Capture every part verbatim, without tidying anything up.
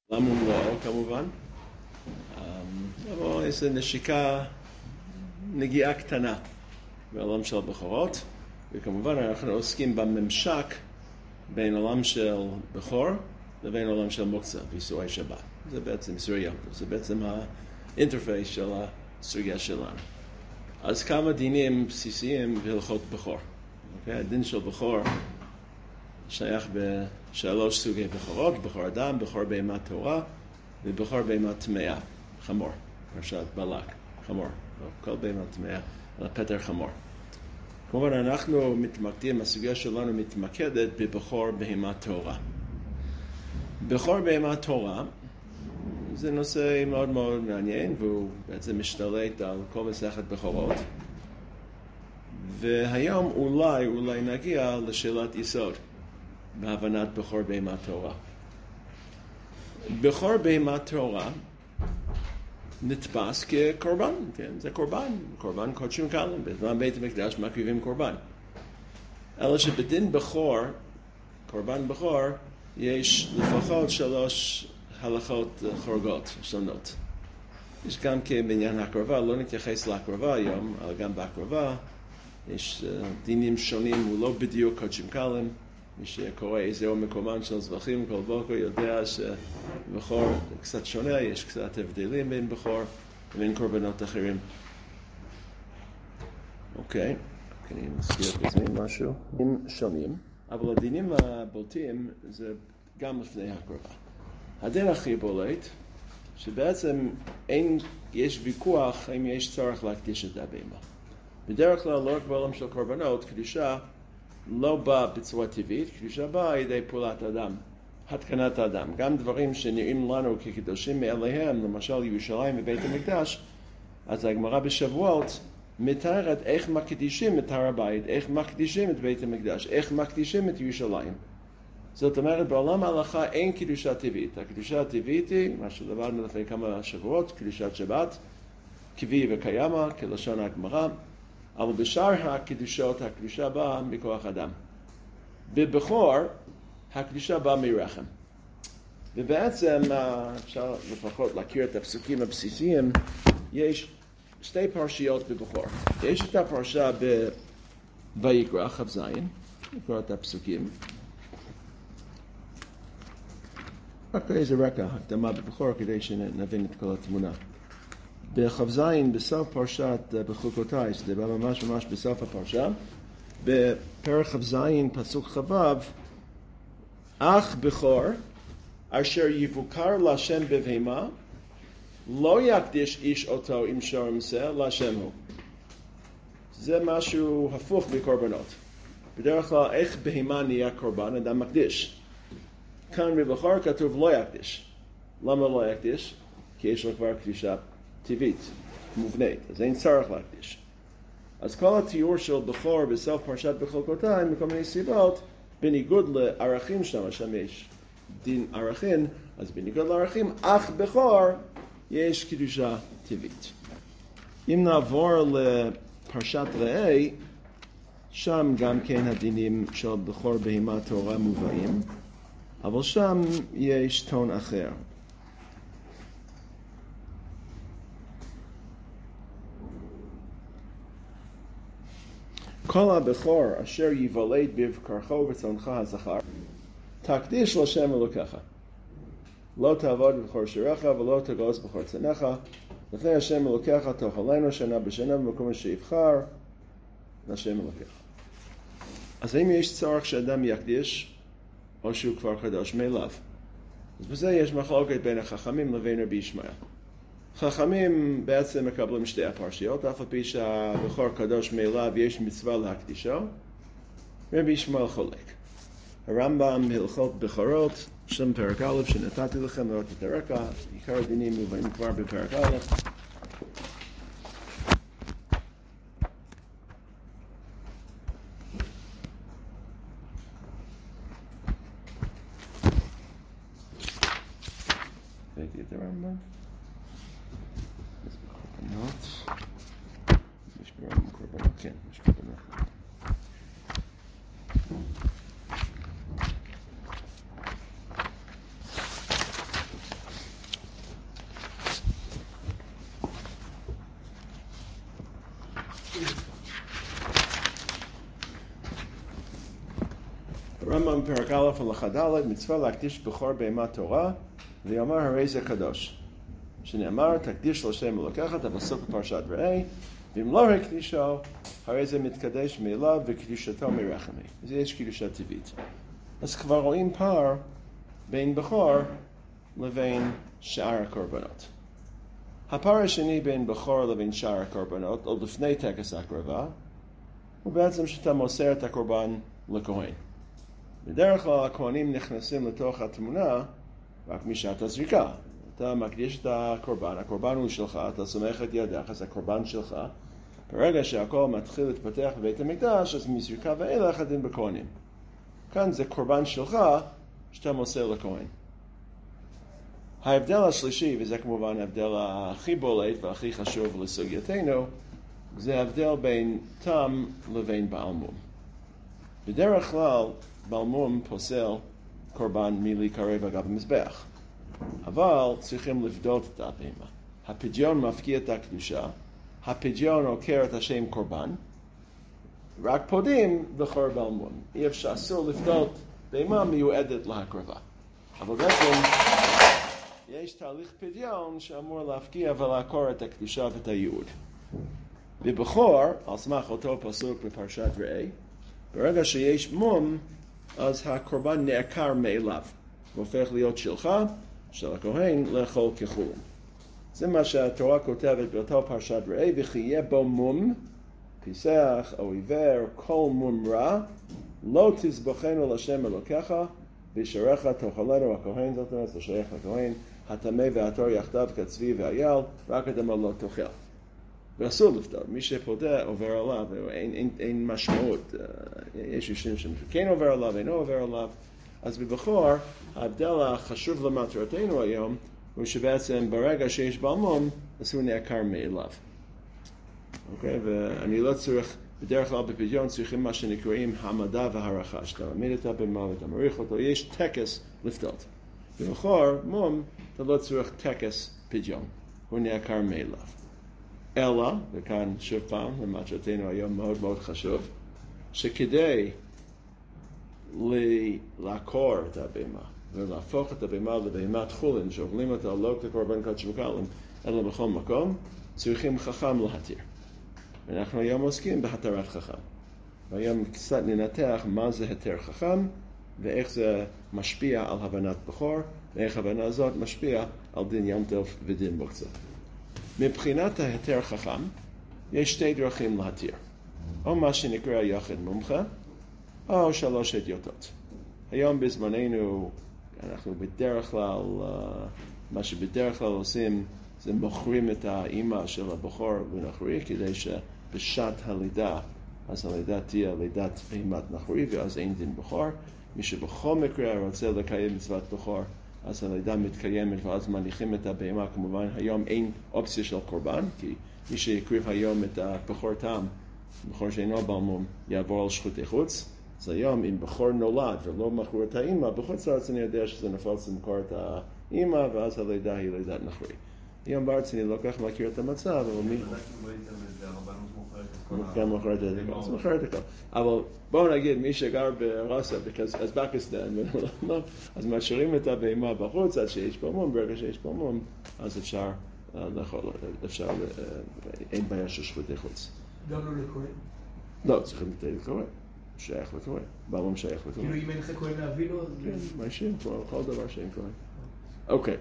למה לא, כמובן. אבל איזו נשיקה, נגיעה קטנה בעולם של הבכורות, וכמובן אנחנו עוסקים בממשק בין עולם של בכור לבין עולם של מוקצה ואיסורי שבת. זה בעצם איסורי יום, זה בעצם האינטרפייס של הסוגיה שלנו. אז כמה דינים בסיסיים בהלכות בכור. Okay? הדין של בכור שייך בשלוש סוגי בכורות, בכור אדם, בכור בהמה טהורה ובכור בהמה טמאה, חמור, פרשת בלק, חמור, כל בהמה טמאה, פטר חמור. כמובן אנחנו מתמקדים, הסוגיה שלנו מתמקדת בבכור בהמה טהורה. בכור בהמה טהורה זה נושא מאוד מאוד מעניין, והוא בעצם משתלט על כל מסכת בכורות. והיום אולי, אולי נגיע לשאלת יסוד בהבנת בכור בהמה טהורה. בכור בהמה טהורה נתפס כקורבן, כן? זה קורבן, קורבן קודשים קלים, בזמן בית המקדש מקריבים קורבן. אלא שבדין בכור, קורבן בכור, יש לפחות שלוש הלכות חורגות שונות. יש גם כבעניין הקרבה, לא נתייחס להקרבה היום, אבל גם בהקרבה יש דינים שונים, הוא לא בדיוק קודשים קלים. מי שקורא איזהו מקומן של זבחים כל בוקר יודע שבכור קצת שונה, יש קצת הבדלים בין בכור ובין קורבנות אחרים. אוקיי, אני מזכיר את עצמי משהו. דינים שונים, אבל הדינים הבולטים זה גם לפני הקרבה. הדין הכי בולט, שבעצם אין, יש ויכוח אם יש צורך להקדיש את הבהמה. בדרך כלל לא רק בעולם של קורבנות, קדושה לא באה בצורה טבעית, קדושה באה על ידי פעולת אדם, התקנת האדם. גם דברים שנראים לנו כקדושים מאליהם, למשל ירושלים ובית המקדש, אז הגמרא בשבועות מתארת איך מקדישים את הר הבית, איך מקדישים את בית המקדש, איך מקדישים את ירושלים. זאת אומרת, בעולם ההלכה אין קדושה טבעית. הקדושה הטבעית היא, מה שלמדנו לפני כמה שבועות, קדושת שבת, קבי וקיימה, כלשון הגמרא, אבל בשאר הקדושות, הקדושה באה מכוח אדם. בבכור, הקדושה באה מרחם. ובעצם, אפשר לפחות להכיר את הפסוקים הבסיסיים, יש שתי פרשיות בבכור. יש את הפרשה בויקרא, כ"ז, נקרא את הפסוקים. רק איזה רקע, הקדמה בבכור, כדי שנבין את כל התמונה. בכ"ז, בסוף פרשת בחוקותיי, זה בא ממש ממש בסוף הפרשה, בפרק כ"ז, פסוק כ"ו, אך בכור, אשר יבוקר להשם בבהמה, לא יקדיש איש אותו עם שור ומסה, להשם הוא. זה משהו הפוך בקורבנות. בדרך כלל, איך בהמה נהיה קורבן, אדם מקדיש. כאן בבכור כתוב לא יקדיש. למה לא יקדיש? כי יש לו כבר קדישה טבעית, מובנית, אז אין צורך להקדיש. אז כל התיאור של בכור בסוף פרשת בחוקותיי, מכל מיני סיבות, בניגוד לערכים שם, שם יש דין ערכים, אז בניגוד לערכים, אך בכור יש קדושה טבעית. אם נעבור לפרשת ראה, שם גם כן הדינים של בכור בהמה טהורה מובאים, אבל שם יש טון אחר. כל הבכור אשר יוולד בבקרך ורצונך הזכר, תקדיש להשם אלוקיך. לא תעבוד בבכור שירך ולא תגוס בכור צאנך, לפני השם אלוקיך תאכלנו שנה בשנה במקום שיבחר להשם אלוקיך. אז האם יש צורך שאדם יקדיש, או שהוא כבר קדוש מאליו? אז בזה יש מחלוקת בין החכמים לבין רבי ישמעאל. חכמים בעצם מקבלים שתי הפרשיות, אף על פי שהבכור קדוש מאליו יש מצווה להקדישו, רבי ישמעאל חולק. הרמב"ם הלכות בכורות, שם פרק א' שנתתי לכם לראות את הרקע, עיקר הדינים מובאים כבר בפרק א'. ראיתי את הרמב"ם? יש ברמב"ם קורבנות, כן, יש קורבנות. הרמב"ם פרק א' הלכה ד' מצווה להקדיש בכור בהמת תורה ויאמר הרי זה קדוש. שנאמר תקדיש לשם אלוקיך, הפסוק בפרשת ראה, ואם לא הקדישו הרי זה מתקדש מאליו וקדישתו מרחמי. אז יש קדושה טבעית. אז כבר רואים פער בין בכור לבין שאר הקורבנות. הפער השני בין בכור לבין שאר הקורבנות, עוד לפני טקס ההקרבה, הוא בעצם שאתה מוסר את הקורבן לכהן. בדרך כלל הכהנים נכנסים לתוך התמונה רק משעת הזריקה. אתה מקדיש את הקורבן, הקורבן הוא שלך, אתה סומך את ידיך, זה הקורבן שלך. ברגע שהכל מתחיל להתפתח בבית המקדש, אז מזריקה ואילך הדין בכהנים. כאן זה קורבן שלך שאתה מוסר לכהן. ההבדל השלישי, וזה כמובן ההבדל הכי בולט והכי חשוב לסוגייתנו, זה ההבדל בין תם לבין בעל מום. בדרך כלל, בעל מום פוסל קורבן מלהיקרב אגב המזבח. אבל צריכים לבדות את הבהמה. הפדיון מפקיע את הקדושה, הפדיון עוקר את השם קורבן, רק פודים בכור בעל מום. אי אפשר, אסור לבדות בהמה מיועדת להקרבה. אבל בעצם יש תהליך פדיון שאמור להפקיע ולעקור את הקדושה ואת הייעוד. בבכור, על סמך אותו פסוק בפרשת ראה, ברגע שיש מום, אז הקורבן נעקר מאליו. הוא הופך להיות שלך, של הכהן, לאכול כחולין. זה מה שהתורה כותבת באותו פרשת ראה, וכי יהיה בו מום, פיסח או עיוור, כל מום רע, לא תזבחנו לשם אלוקיך, בשעריך תאכלנו הכהן, זאת אומרת, זה שייך לכהן, הטמא והטהור יחדיו כצבי ואייל, רק אדמה לא תאכל. ואסור לפדות, מי שפודה עובר עליו, אין, אין, אין משמעות, יש אישים שכן עובר עליו, אינו עובר עליו. אז בבכור, ההבדל החשוב למטרתנו היום, הוא שבעצם ברגע שיש בעל מום, אז הוא נעקר מאליו. אוקיי? ואני לא צריך, בדרך כלל בפדיון צריכים מה שנקראים המדע והערכה, שאתה מעמיד את הבהמה ואתה מעריך אותו, יש טקס לפדות. בבכור, מום, אתה לא צריך טקס פדיון, הוא נעקר מאליו. אלא, וכאן שוב פעם, למטרתנו היום מאוד מאוד חשוב, שכדי לעקור את הבהמה ולהפוך את הבהמה לבהמת חולין שאוכלים אותה לא כקורבן קודש וקלים אלא בכל מקום, צריכים חכם להתיר. ואנחנו היום עוסקים בהתרת חכם. והיום קצת ננתח מה זה התר חכם ואיך זה משפיע על הבנת בכור ואיך הבנה הזאת משפיע על דין ים טוב ודין מוקצה. מבחינת ההתר חכם יש שתי דרכים להתיר. או מה שנקרא יחיד מומחה או שלוש הדיוטות. היום בזמננו אנחנו בדרך כלל, מה שבדרך כלל עושים זה מוכרים את האימא של הבכור בנחרי כדי שבשעת הלידה, אז הלידה תהיה לידת בהמת נחרי ואז אין דין בכור. מי שבכל מקרה רוצה לקיים מצוות בכור, אז הלידה מתקיימת ואז מניחים את הבהמה. כמובן היום אין אופציה של קורבן, כי מי שיקריב היום את הבכור תם, בכור שאינו בעל מום, יעבור על שחוטי חוץ. אז היום אם בכור נולד ולא מכרו את האמא, בחוץ לארץ אני יודע שזה נפוץ למכור את האמא ואז הלידה היא לידת נחרי. היום בארץ אני לא כך מכיר את המצב, אבל מי... גם מוכרת את הכל, אז מוכרת את הכל. אבל בואו נגיד מי שגר ברוסיה, אז פקיסטן, אז משאירים את הבהמה בחוץ עד שיש פה מום, ברגע שיש פה מום, אז אפשר לאכול, אפשר, אין בעיה של שחוטי חוץ. גם לא לכהן? לא, צריכים לתת לכהן. שייך לכהן, בעלמום שייך לכהן. כאילו אם אין לך כהן להביא לו? כן, מיישים, כל דבר שאין כהן. אוקיי.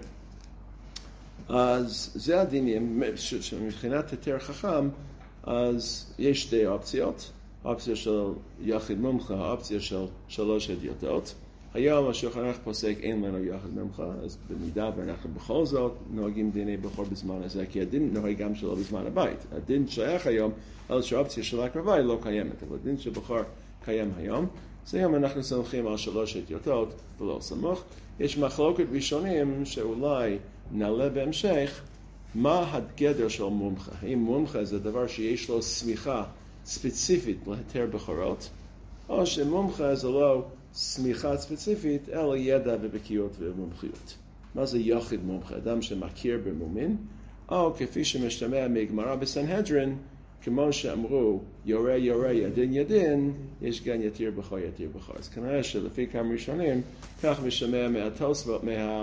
אז זה הדינים, שמבחינת היתר חכם, אז יש שתי אופציות. אופציה של יחיד מומחה, אופציה של שלוש הדיוטות. היום השולחן ערוך פוסק אין לנו יחיד מומחה, אז במידה ואנחנו בכל זאת נוהגים דיני בכור בזמן הזה, כי הדין נוהג גם שלו בזמן הבית. הדין שייך היום, אבל שהאופציה של הקרבה היא לא קיימת, אבל הדין של בכור קיים היום. אז היום אנחנו סומכים על שלוש הדיוטות ולא סמוך. יש מחלוקת ראשונים שאולי נעלה בהמשך, מה הגדר של מומחה? האם מומחה זה דבר שיש לו סמיכה ספציפית להתר בכורות, או שמומחה זה לא סמיכה ספציפית, אלא ידע ובקיאות ומומחיות. מה זה יחיד מומחה? אדם שמכיר במומין, או כפי שמשתמע מגמרא בסנהדרין, כמו שאמרו, יורה יורה ידין ידין, יש גם יתיר בכור יתיר בכור. אז כנראה שלפי כמה ראשונים, כך משמע מהתוספות,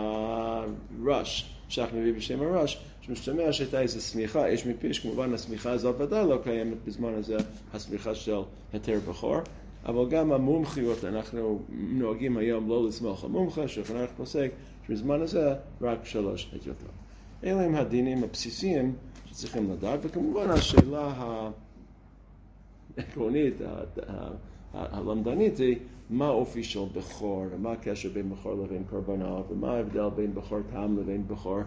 מהרש, שח מביא בשם הרש, שמשתמע שהייתה איזו סמיכה, יש מפיש, כמובן הסמיכה הזאת ודאי לא קיימת בזמן הזה, הסמיכה של היתר בכור, אבל גם המומחיות, אנחנו נוהגים היום לא לסמוך על מומחה, שולחן ערוך פוסק, שבזמן הזה רק שלוש הדיוטות. אלה הם הדינים הבסיסיים שצריכים לדעת, וכמובן השאלה העקרונית, הלמדנית היא, מה האופי של בכור, ומה הקשר בין בכור לבין קורבנות, ומה ההבדל בין בכור טעם לבין בכור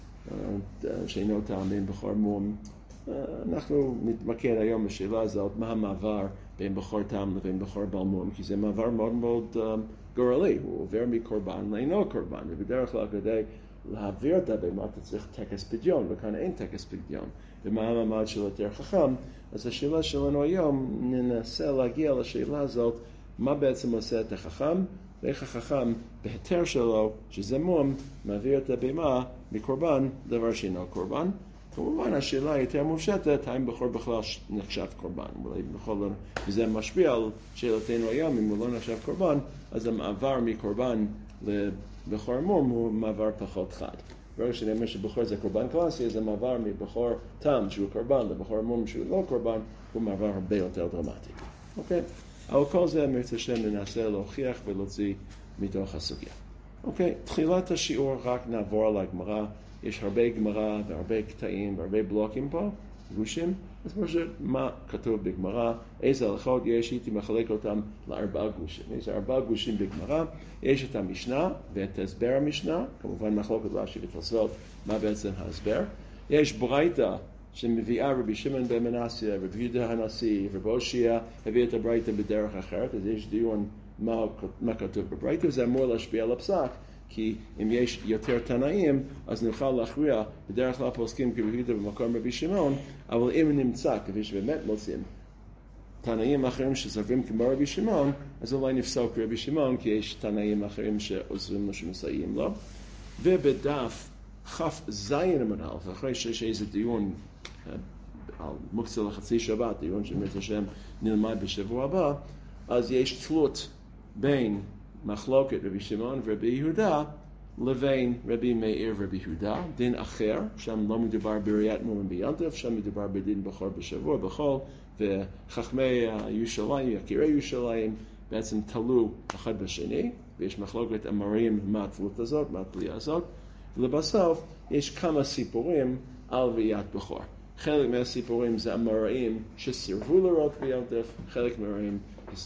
שאינו טעם, בין בכור מום. אנחנו נתמקד היום בשאלה הזאת, מה המעבר בין בכור טעם לבין בכור בעל מום, כי זה מעבר מאוד מאוד גורלי, הוא עובר מקורבן לאינו קורבן, ובדרך כלל כדי להעביר את הבהמה אתה צריך טקס פדיון, וכאן אין טקס פדיון, ומה המעמד של יותר חכם. אז השאלה שלנו היום, ננסה להגיע לשאלה הזאת, מה בעצם עושה את החכם, ואיך החכם בהיתר שלו, שזה מום, מעביר את הבהמה מקורבן דבר שאינו קורבן. כמובן השאלה היותר מופשטת, האם בכור בכלל נחשב קורבן, אולי בכל זאת, וזה משפיע על שאלתנו היום, אם הוא לא נחשב קורבן, אז המעבר מקורבן לבכור מום הוא מעבר פחות חד. ברגע שאני אומר שבכור זה קורבן קלאסי, אז המעבר מבכור תם שהוא קורבן לבכור מום שהוא לא קורבן, הוא מעבר הרבה יותר דרמטי. אוקיי? אבל כל זה מרצה שם ננסה להוכיח ולהוציא מתוך הסוגיה. אוקיי, תחילת השיעור רק נעבור על הגמרא. יש הרבה גמרא והרבה קטעים והרבה בלוקים פה, גושים. אז פשוט מה כתוב בגמרא, איזה הלכות יש, הייתי מחלק אותם לארבעה גושים. יש ארבעה גושים בגמרא, יש את המשנה ואת הסבר המשנה, כמובן מחלוקת רש"י ותוספות, מה בעצם ההסבר. יש ברייתא שמביאה רבי שמעון בן מנסיה, רבי יהודה הנשיא, רבי הושע, הביא את הברייתא בדרך אחרת, אז יש דיון מה, מה כתוב בברייתא, וזה אמור להשפיע על הפסק, כי אם יש יותר תנאים, אז נוכל להכריע, בדרך כלל פוסקים כרבי יהודה במקום רבי שמעון, אבל אם נמצא, כפי שבאמת מוצאים, תנאים אחרים שסוברים כמו רבי שמעון, אז אולי נפסוק רבי שמעון, כי יש תנאים אחרים שעוזרים לו שמסייעים לו. ובדף כף זין המנהל, ואחרי שיש איזה דיון על מוקצה לחצי שבת, דיון שמרת השם נלמד בשבוע הבא, אז יש תלות בין מחלוקת רבי שמעון ורבי יהודה לבין רבי מאיר ורבי יהודה, דין אחר, שם לא מדובר בראיית מום ביונטף, שם מדובר בדין בכור בשבוע, בחול, וחכמי ירושלים, יקירי ירושלים, בעצם תלו אחד בשני, ויש מחלוקת אמרים מה התלות הזאת, מה התלייה הזאת, ולבסוף יש כמה סיפורים על ראיית בכור. חלק מהסיפורים זה אמראים שסירבו לראות ביונטף, חלק מהאמראים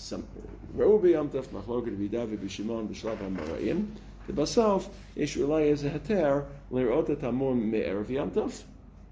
ראו ביונטף, מחלוקת רבי יהודה ורבי שמעון בשלב האמראים, ובסוף יש אולי איזה היתר לראות את המום מערב יונטף,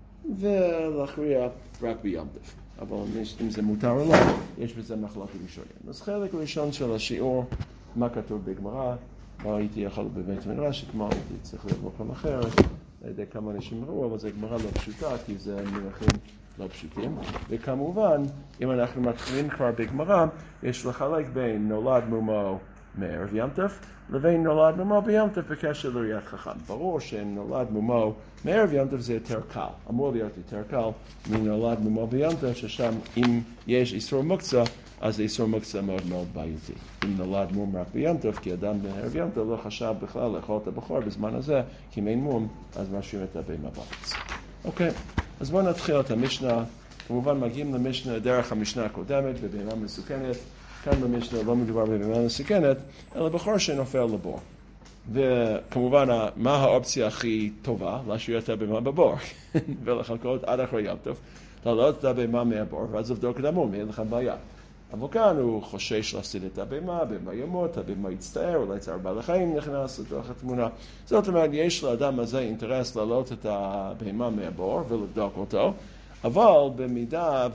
ולהכריע רק ביונטף. אבל אם זה מותר או לא, יש בזה מחלוקת ראשונים. אז חלק ראשון של השיעור, מה כתוב בגמרא, לא הייתי יכול בבית מדרש, אתמול הייתי צריך להיות במקום אחר, לא יודע כמה אנשים ראו, אבל זה גמרא לא פשוטה, כי זה מונחים לא פשוטים. וכמובן, אם אנחנו מתחילים כבר בגמרא, יש לחלק בין נולד מומו מערב יונטף, לבין נולד מומו ביונטף בקשר לראיית חכם. ברור שנולד מומו מערב יונטף זה יותר קל, אמור להיות יותר קל מנולד מומו ביונטף, ששם אם יש איסור מוקצה, אז איסור מוקצה מאוד מאוד בעייתי. אם נולד מום רק ביונטף, כי אדם בערב יונטף לא חשב בכלל לאכול את הבכור בזמן הזה, כי אם אין מום, אז משאיר את הבהמה בארץ. אוקיי, אז בואו נתחיל את המשנה. כמובן מגיעים למשנה דרך המשנה הקודמת, בבהמה מסוכנת. כאן במשנה לא מדובר בבהמה מסוכנת, אלא בכור שנופל לבור. וכמובן, מה האופציה הכי טובה? להשאיר את הבהמה בבור, ולחכות עד אחרי יונטף, להעלות את הבהמה מהבור, ואז לבדוק את המום, אין לכם בעיה. אבל כאן הוא חושש להפסיד את הבהמה, הבהמה ימות, הבהמה יצטער, אולי צער בעלי חיים נכנס לתוך התמונה. זאת אומרת, יש לאדם הזה אינטרס להעלות את הבהמה מהבור ולבדוק אותו, אבל במידה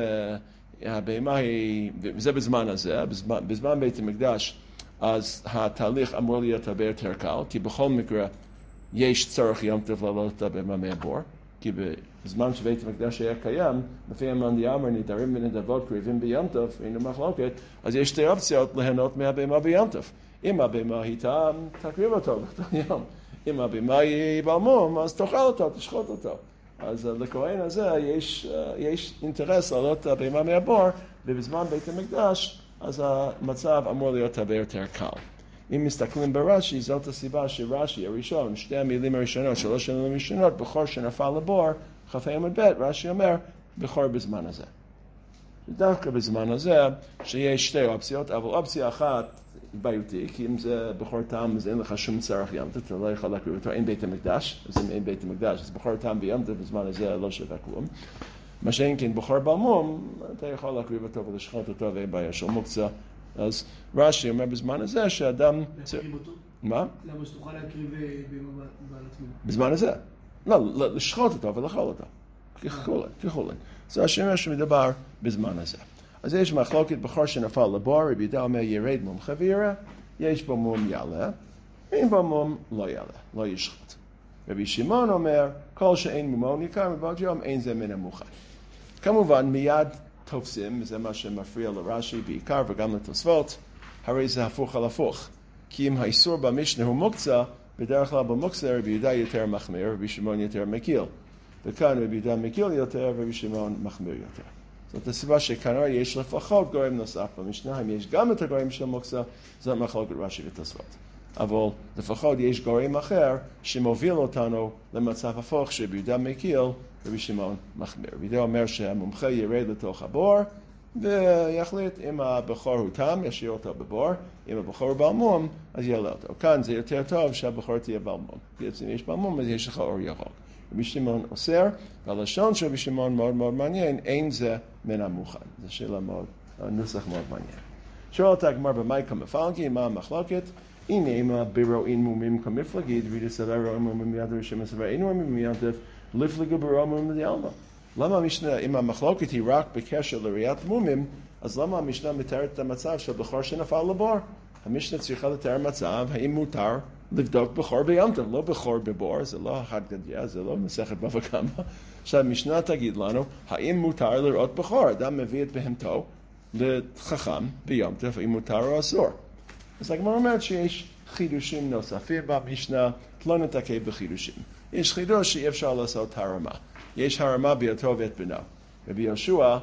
והבהמה היא, וזה בזמן הזה, בזמן, בזמן בית המקדש, אז התהליך אמור להיות הרבה יותר קל, כי בכל מקרה יש צורך יום טוב להעלות את הבהמה מהבור, כי בזמן שבית המקדש היה קיים, לפי המאן דאמר נדרים ונדבות קריבים ביום טוב, היינו מחלוקת, אז יש שתי אופציות ליהנות מהבהמה ביום טוב. אם הבהמה היא טעם, תקריב אותו באותו יום. אם הבהמה היא בעל מום, אז תאכל אותו, תשחוט אותו. אז לכהן הזה יש, יש אינטרס לעלות בהמה מהבור, ובזמן בית המקדש, אז המצב אמור להיות הרבה יותר קל. אם מסתכלים ברש"י, זאת הסיבה שרש"י הראשון, שתי המילים הראשונות, שלוש המילים הראשונות, בכור שנפל לבור, כ"ה עמוד ב', רש"י אומר, בכור בזמן הזה. דווקא בזמן הזה, שיש שתי אופציות, אבל אופציה אחת בעייתי, כי אם זה בכור טעם, אז אין לך שום צורך ים טוב, אתה לא יכול להקריב אותו, אין בית המקדש, אז אם אין בית המקדש, אז בכור טעם בים טוב, בזמן הזה לא שווה כלום. מה שאין כן בכור בעמום, אתה יכול להקריב אותו ולשחוט אותו, ואין בעיה של מוקצה. אז רש"י אומר בזמן הזה שאדם... להקריב אותו? מה? למה שתוכל להקריב בעל עצמו? בזמן הזה. לא, לשחוט אותו ולאכול אותו. כחולן, כחולן. זה השם שמדבר בזמן הזה. אז יש מחלוקת בכור שנפל לבור, רבי יהודה אומר ירד מום חבירה, יש בו מום יעלה, אין בו מום לא יעלה, לא ישחט. רבי שמעון אומר, כל שאין מומו ניכר מבעוד יום, אין זה מן המוכן. כמובן מיד תופסים, וזה מה שמפריע לרש"י בעיקר וגם לתוספות, הרי זה הפוך על הפוך. כי אם האיסור במשנה הוא מוקצה, בדרך כלל במוקצה רבי יהודה יותר מחמיר, רבי שמעון יותר מקיל. וכאן רבי יהודה מקיל יותר, ורבי שמעון מחמיר יותר. זאת הסיבה שכנראה יש לפחות גורם נוסף במשנה, אם יש גם את הגורם של מוקצה, זה מחלוקת רש"י ותוספות. אבל לפחות יש גורם אחר שמוביל אותנו למצב הפוך שרבי יהודה מקיל, רבי שמעון מחמיר. רבי יהודה אומר שהמומחה ירד לתוך הבור, ויחליט אם הבכור הוא תם, ישאיר אותו בבור, אם הבכור הוא בעל מום, אז יעלה אותו. כאן זה יותר טוב שהבכור תהיה בעל מום. כי אם יש בעל מום, אז יש לך אור ירוק. רבי שמעון אוסר, והלשון של רבי שמעון מאוד מאוד מעניין, אין זה מן המוכן. זו שאלה מאוד, נוסח מאוד מעניין. שואלת הגמרא במאי כמפלגי, מה המחלוקת? הנה אם ברואין מומים כמפלגי, דוד סבר רואין מומים מיד הראשון סבר אין מומים מיד לפלגו ברואין מומים דיאלמה. למה המשנה, אם המחלוקת היא רק בקשר לראיית מומים, אז למה המשנה מתארת את המצב של בכור שנפל לבור? המשנה צריכה לתאר מצב, האם מותר לבדוק בכור בים טוב, לא בכור בבור, זה לא אחד גדיה, זה לא מסכת בבא קמא. עכשיו המשנה תגיד לנו, האם מותר לראות בכור? אדם מביא את בהמתו לחכם בים טוב, האם מותר או אסור? אז הגמרא אומרת שיש חידושים נוספים במשנה, לא נתעכב בחידושים. יש חידוש שאי אפשר לעשות הרמה. יש הרמה בהיותו ואת בנו. רבי יהושע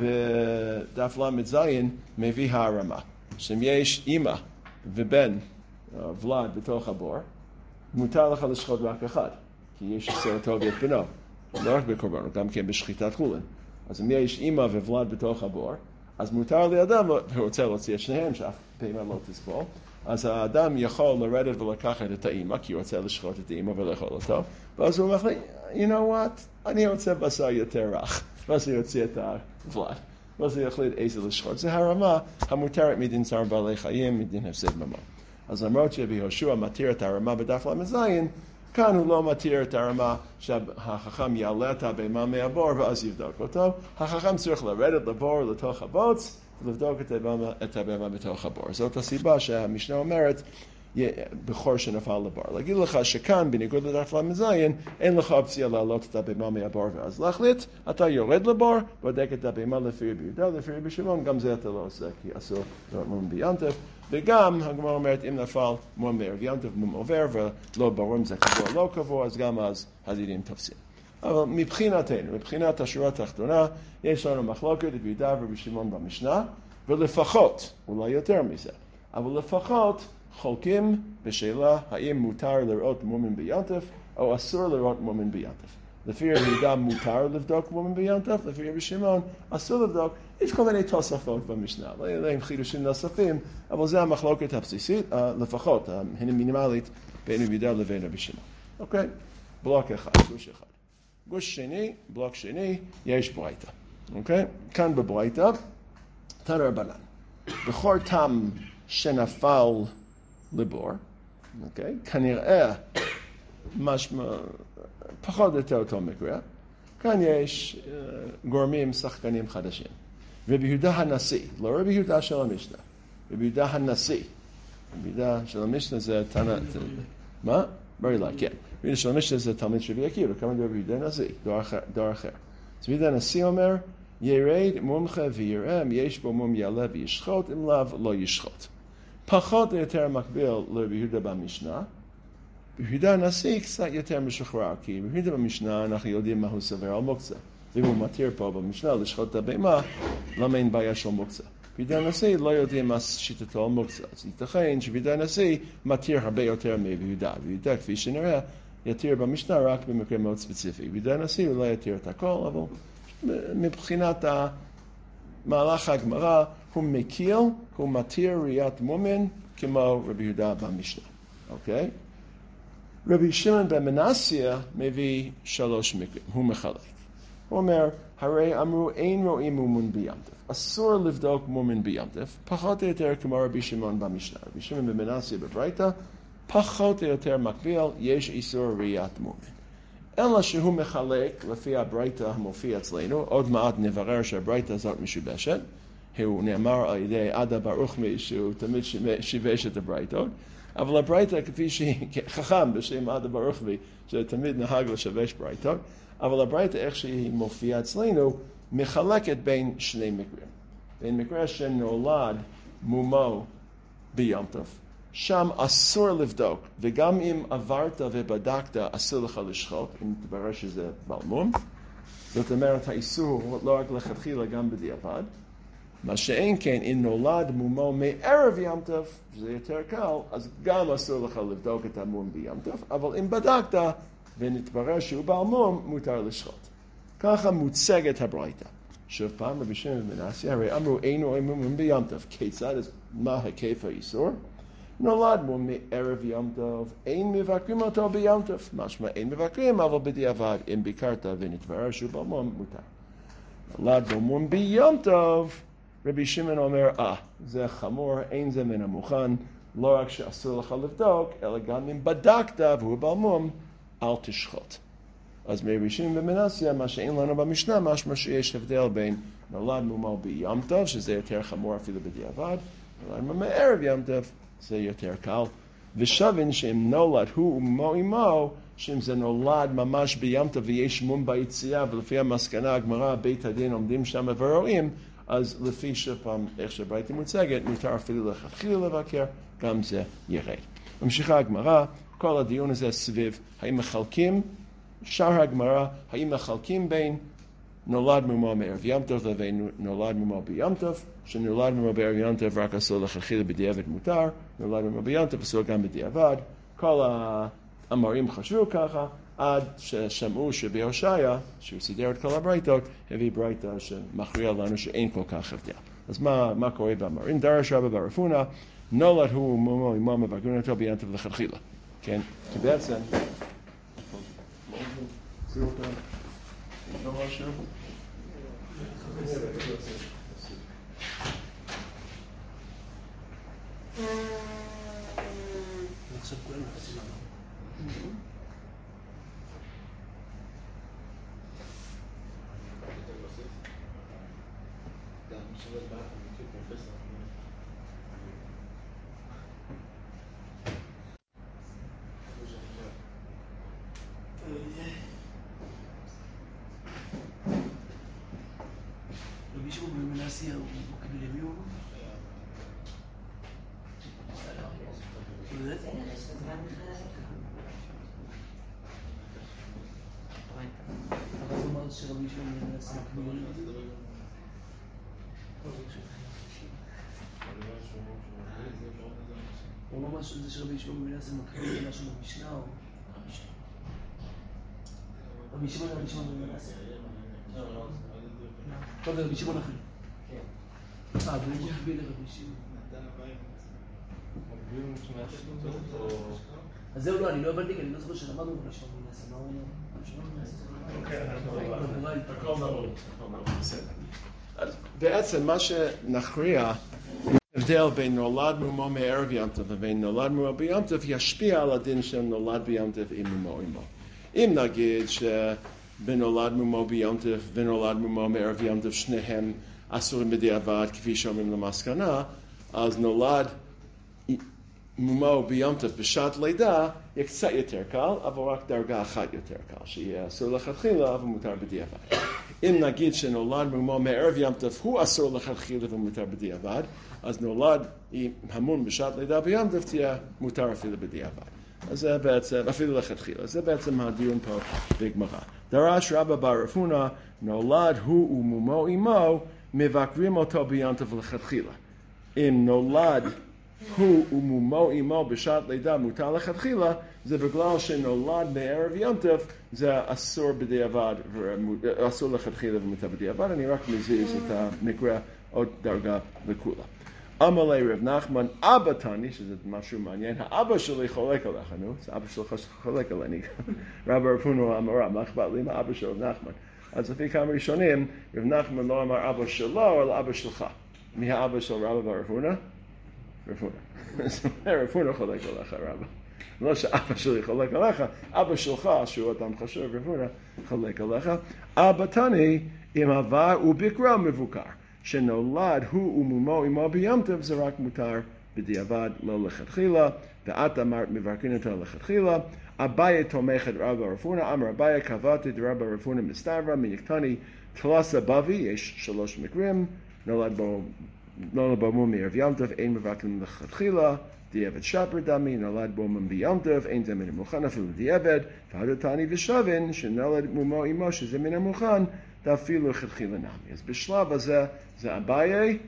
בדף למד זין מביא הרמה. שאם יש אמא ובן, ולד, בתוך הבור, מותר לך לשחוט רק אחד, כי יש עשרתו ואת בנו. לא רק בקורבנות, גם כן בשחיטת חולין. אז אם יש אמא וולד בתוך הבור, אז מותר לאדם, הוא רוצה להוציא את שניהם, שאף פעימה לא תסבול, אז האדם יכול לרדת ולקחת את האמא, כי הוא רוצה לשחוט את האמא ולאכול אותו, ואז הוא מחליט, you know what, אני רוצה בשר יותר רך, ואז הוא יוציא את הוולד, ואז הוא יחליט איזה לשחוט. זה הרמה המותרת מדין צער בעלי חיים, מדין הפסד ממון. אז למרות שביהושע מתיר את הרמה בדף למד זין, כאן הוא לא מתיר את הרמה שהחכם יעלה את הבהמה מהבור ואז יבדוק אותו. החכם צריך לרדת לבור לתוך הבוץ ולבדוק את הבהמה בתוך הבור. זאת הסיבה שהמשנה אומרת בכור שנפל לבור. להגיד לך שכאן בניגוד לדף למד זין אין לך אופציה להעלות את הבהמה מהבור ואז להחליט, אתה יורד לבור, בודק את הבהמה לפי רבי יהודה, לפי רבי שמעון, גם זה אתה לא עושה כי אסור לראות מום ביונטף. וגם הגמרא אומרת אם נפל מום מערב יונטף מום עובר ולא ברור אם זה קבוע לא קבוע, אז גם אז הדינים תופסים. אבל מבחינתנו, מבחינת השורה התחתונה, יש לנו מחלוקת רבי יהודה ורבי שמעון במשנה, ולפחות, אולי יותר מזה, אבל לפחות חולקים בשאלה האם מותר לראות מומים ביונטף או אסור לראות מומים ביונטף. לפי רבי יהודה מותר לבדוק מומים ביונטף, לפי רבי שמעון אסור לבדוק. יש כל מיני תוספות במשנה, לא יהיו להם חידושים נוספים, אבל זה המחלוקת הבסיסית, לפחות, המינימלית, בין רבי יהודה לבין רבי שמעון. אוקיי? בלוק אחד, גוש אחד. גוש שני, בלוק שני, יש ברייתא. אוקיי? כאן בברייתא, תנא רבנן. בכור תם שנפל לבור, אוקיי? כנראה משמע, פחות או יותר אותו מקרה. כאן יש uh, גורמים שחקנים חדשים. רבי יהודה הנשיא, לא רבי יהודה של המשנה, רבי יהודה הנשיא. רבי יהודה של המשנה זה תנא... מה? ברילה, כן. רבי יהודה של המשנה זה תלמיד של רבי עקיבא, כמה רבי יהודה הנשיא, דור אחר. דור אחר. אז רבי יהודה הנשיא אומר, ירד מומחה ויראה, אם יש בו מום יעלה וישחוט, אם לאו לא ישחוט. פחות או יותר מקביל לרבי יהודה במשנה, ביהודה הנשיא קצת יותר משוחרר, כי ביהודה במשנה אנחנו יודעים מה הוא סובר על מוקצה. ואם הוא מתיר פה במשנה לשחוט את הבהמה, למה אין בעיה של מוקצה? ביהודה הנשיא לא יודעים מה שיטתו על מוקצה. אז ייתכן שביהודה הנשיא מתיר הרבה יותר מביהודה. ביהודה, כפי שנראה, יתיר במשנה רק במקרה מאוד ספציפי. ביהודה הנשיא הוא לא יתיר את הכל, אבל מבחינת המהלך הגמרא, הוא מקיל, הוא מתיר ראיית מומן, כמו רבי יהודה במשנה. אוקיי? רבי שמעון בן מנסיה מביא שלוש מקרים, הוא מחלק. הוא אומר, הרי אמרו אין רואים מומן בים טף. אסור לבדוק מומן בים טף, פחות או יותר כמו רבי שמעון במשנה. רבי שמעון בן מנסיה בברייתא, פחות או יותר מקביל, יש איסור ראיית מומן. אלא שהוא מחלק לפי הברייתא המופיע אצלנו, עוד מעט נברר שהברייתא הזאת משובשת, הוא נאמר על ידי עדה ברוך מי שהוא תמיד שיבש את הברייתות, אבל הברייתא כפי שהיא חכם בשם עדה ברוך מי, שתמיד נהג לשבש ברייתות, אבל הברייתא איך שהיא מופיעה אצלנו, מחלקת בין שני מקרים. בין מקרה שנולד מומו בים טף, שם אסור לבדוק, וגם אם עברת ובדקת, אסור לך לשחוט, אם תברר שזה בלמום. זאת אומרת, האיסור לא רק לכתחילה, גם בדיעבד. מה שאין כן, אם נולד מומו מערב ים טף, זה יותר קל, אז גם אסור לך לבדוק את המום בים טף, אבל אם בדקת ונתברר שהוא בלמום, מותר לשחוט. ככה מוצגת הברייתא. שוב פעם, רבי שמעון בן מנסיה, הרי אמרו אין רואים מום בים טף. כיצד, מה היקף האיסור? נולד מום מערב ים טף, אין מבקרים אותו בים טף. משמע אין מבקרים, אבל בדיעבד, אם ביקרת ונתברר שהוא בלמום, מותר. נולד מום בים טף, רבי שמעון אומר, אה, זה חמור, אין זה מן המוכן, לא רק שאסור לך לבדוק, אלא גם אם בדקת והוא בלמום, אל תשחוט. אז מרבי שמעון בן מנסיה, מה שאין לנו במשנה, משמע שיש הבדל בין נולד מומו בים טף, שזה יותר חמור אפילו בדיעבד, נולד מומו מערב ים טף, זה יותר קל. ושווין שאם נולד הוא ומו אמו, שאם זה נולד ממש בים טף ויש מום ביציאה, ולפי המסקנה הגמרא, בית הדין עומדים שם ורואים, אז לפי שפעם איך שהברייתא מוצגת, מותר אפילו לכתחילה לבקר, גם זה ירד. ממשיכה הגמרא, כל הדיון הזה סביב, האם מחלקים, שאר הגמרא, האם מחלקים בין נולד מומו מערב ים טף לבין נולד מומו בים טף, שנולד מומו בערב ים טף רק אסור לכתחילה בדיעבד מותר, נולד מומו בים טף אסור גם בדיעבד. כל המאמרים חשבו ככה, עד ששמעו שבהושעיה, שהוא סידר את כל הברייתות, הביא ברייתא שמכריע לנו שאין כל כך הבדל. אז מה, מה קורה במאמרים? דרש רבא בר אפונה, נולד הוא מומו אמו מבקרים אותו בים טף לכתחילה. כן? כי בעצם... זה אותה... לא משהו? עכשיו כולנו חסימה. רבי שמעון בן מנסיה הוא מקביל למי הוא? אבל זאת אומרת שרבי שמעון בן מנסיה מקביל הוא לא משהו זה שרבי שמעון בן מנסיה מקביל למשהו במשנה או רבי שמעון רבי שמעון בן מנסיה טוב, זה רבי שמעון אחר. כן. אה, זה מקביל לרבי שמעון. אז זהו לא, אני לא הבנתי, אני לא זוכר שלמדנו רבי שמעון בן מנסיה. מה הוא אומר? הכל נורא. בסדר. אז בעצם מה שנכריע, ההבדל בין נולד מומו מערב ים טף ובין נולד מומו בים טף ישפיע על הדין של נולד בים טף עם מומו עמו. אם נגיד ש... בנולד מומו בים טף ונולד מומו מערב ים טף שניהם אסורים בדיעבד כפי שאומרים למסקנה, אז נולד מומו בים טף בשעת לידה יהיה קצת יותר קל, אבל רק דרגה אחת יותר קל, שיהיה אסור לכתחילה ומותר בדיעבד. אם נגיד שנולד מומו מערב ים טף הוא אסור לכתחילה ומותר בדיעבד, אז נולד המום בשעת לידה בים טף תהיה מותר אפילו בדיעבד. אז זה בעצם, אפילו לכתחילה, זה בעצם הדיון פה בגמרא. דרש רבא בר רב הונא, נולד הוא ומומו עמו, מבקרים אותו ביום טוב לכתחילה. אם נולד הוא ומומו עמו בשעת לידה מותר לכתחילה, זה בגלל שנולד בערב יום טוב, זה אסור בדיעבד, אסור לכתחילה ומותר בדיעבד. אני רק מזיז את המקרה עוד דרגה לכולה. אמר לי רב נחמן, אבא תני, שזה משהו מעניין, האבא שלי חולק עליך, נו, זה אבא שלך חולק עליני. רב רב הונא אמר, מה אכפת לי מה אבא של רב נחמן? אז לפי כמה ראשונים, רב נחמן לא אמר אבא שלו, אלא אבא שלך. מי האבא של רבא בר רב הונא? רב הונא. זאת אומרת, רב הונא חולק עליך, רבא. לא שאבא שלי חולק עליך, אבא שלך, שהוא אדם חשוב, רב הונא, חולק עליך. אבא תני, אם עבר ובקרה מבוקר. שנולד הוא ומומו עמו ביום טוב, זה רק מותר בדיעבד, לא לכתחילה, ואת אמרת מברכין אותו לכתחילה. אביי תומך את רבא רב הונא, אמר אביי קבעתי דרבא רב הונא מסתברא, מיקטני תלסה בבי, יש שלוש מקרים, נולד בו, נולד בו מום מערב יום טוב, אין מברכין לכתחילה, דיעבד שפר דמי, נולד בו מום ביום טוב, אין זה מן המוכן אפילו דיעבד, והדתני ושווין, שנולד מומו עמו, שזה מן המוכן, אפילו לכתחילה נמי. אז בשלב הזה זה אביי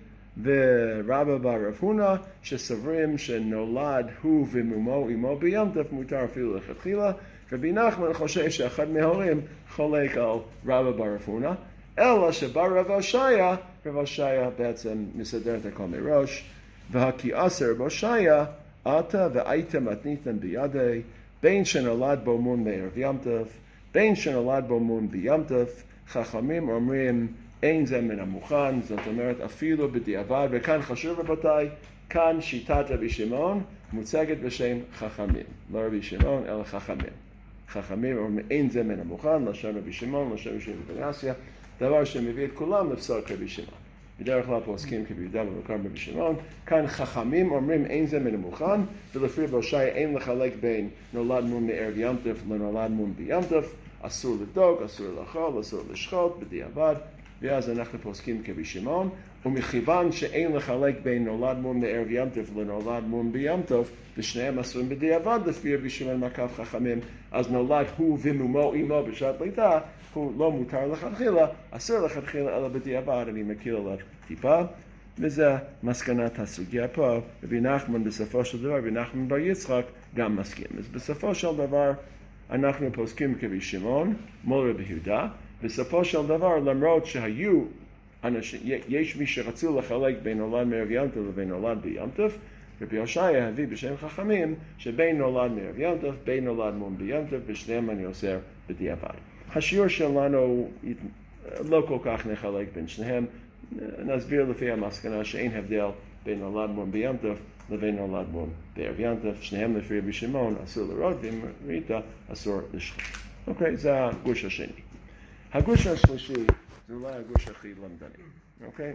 ורבא בר רב הונא שסוברים שנולד הוא ומומו עמו ביום טוב מותר אפילו לכתחילה, רבי נחמן חושב שאחד מההורים חולק על רבא בר רב הונא, אלא שבא רב הושעיה, רב הושעיה בעצם מסדר את הכל מראש, והכי אסר רב הושעיה, עתה והייתם מתניתן בידי, בין שנולד בו מום בערב יום טוב, בין שנולד בו מום ביום טוב, חכמים אומרים אין זה מן המוכן, זאת אומרת אפילו בדיעבד, וכאן חשוב רבותיי, כאן שיטת רבי שמעון מוצגת בשם חכמים, לא רבי שמעון אלא חכמים. חכמים אומרים אין זה מן המוכן, לשון רבי שמעון, לשון רבי שמעון בן יאסיה, דבר שמביא את כולם לפסוק רבי שמעון. בדרך כלל פה עוסקים כביודע במקום רבי שמעון, כאן חכמים אומרים אין זה מן המוכן, ולפי רב הושעיה אין לחלק בין נולד מום מערב יום טוב לנולד מום ביום טוב, אסור לדוג, אסור לאכול, אסור לשחוט בדיעבד, ואז אנחנו פוסקים כרבי שמעון, ומכיוון שאין לחלק בין נולד מום מערב יום טוב לנולד מום ביום טוב, ושניהם אסורים בדיעבד לפי רבי שמעון מקף חכמים, אז נולד הוא ומומו עמו בשעת לידה, הוא לא מותר לכתחילה, אסור לכתחילה אלא בדיעבד, אני מכיר עליו טיפה, וזה מסקנת הסוגיה פה. רבי נחמן בסופו של דבר, רבי נחמן בר יצחק גם מסכים. אז בסופו של דבר, אנחנו פוסקים כרבי שמעון מול רבי יהודה, בסופו של דבר למרות שהיו אנשים, יש מי שרצו לחלק בין נולד מערב יום טוב לבין נולד ביום טוב, רבי הושעיה הביא בשם חכמים שבין נולד מערב יום טוב, בין נולד מום ביום טוב, ושניהם אני אוסר בדיעבד. השיעור שלנו לא כל כך נחלק בין שניהם, נסביר לפי המסקנה שאין הבדל בין נולד מום ביום טוב לבין נולד מום בערב יום טוב, שניהם לפי רבי שמעון אסור לראות, ואם ראית אסור לשחוט. אוקיי, זה הגוש השני. הגוש השלישי זה אולי הגוש הכי למדני. אוקיי?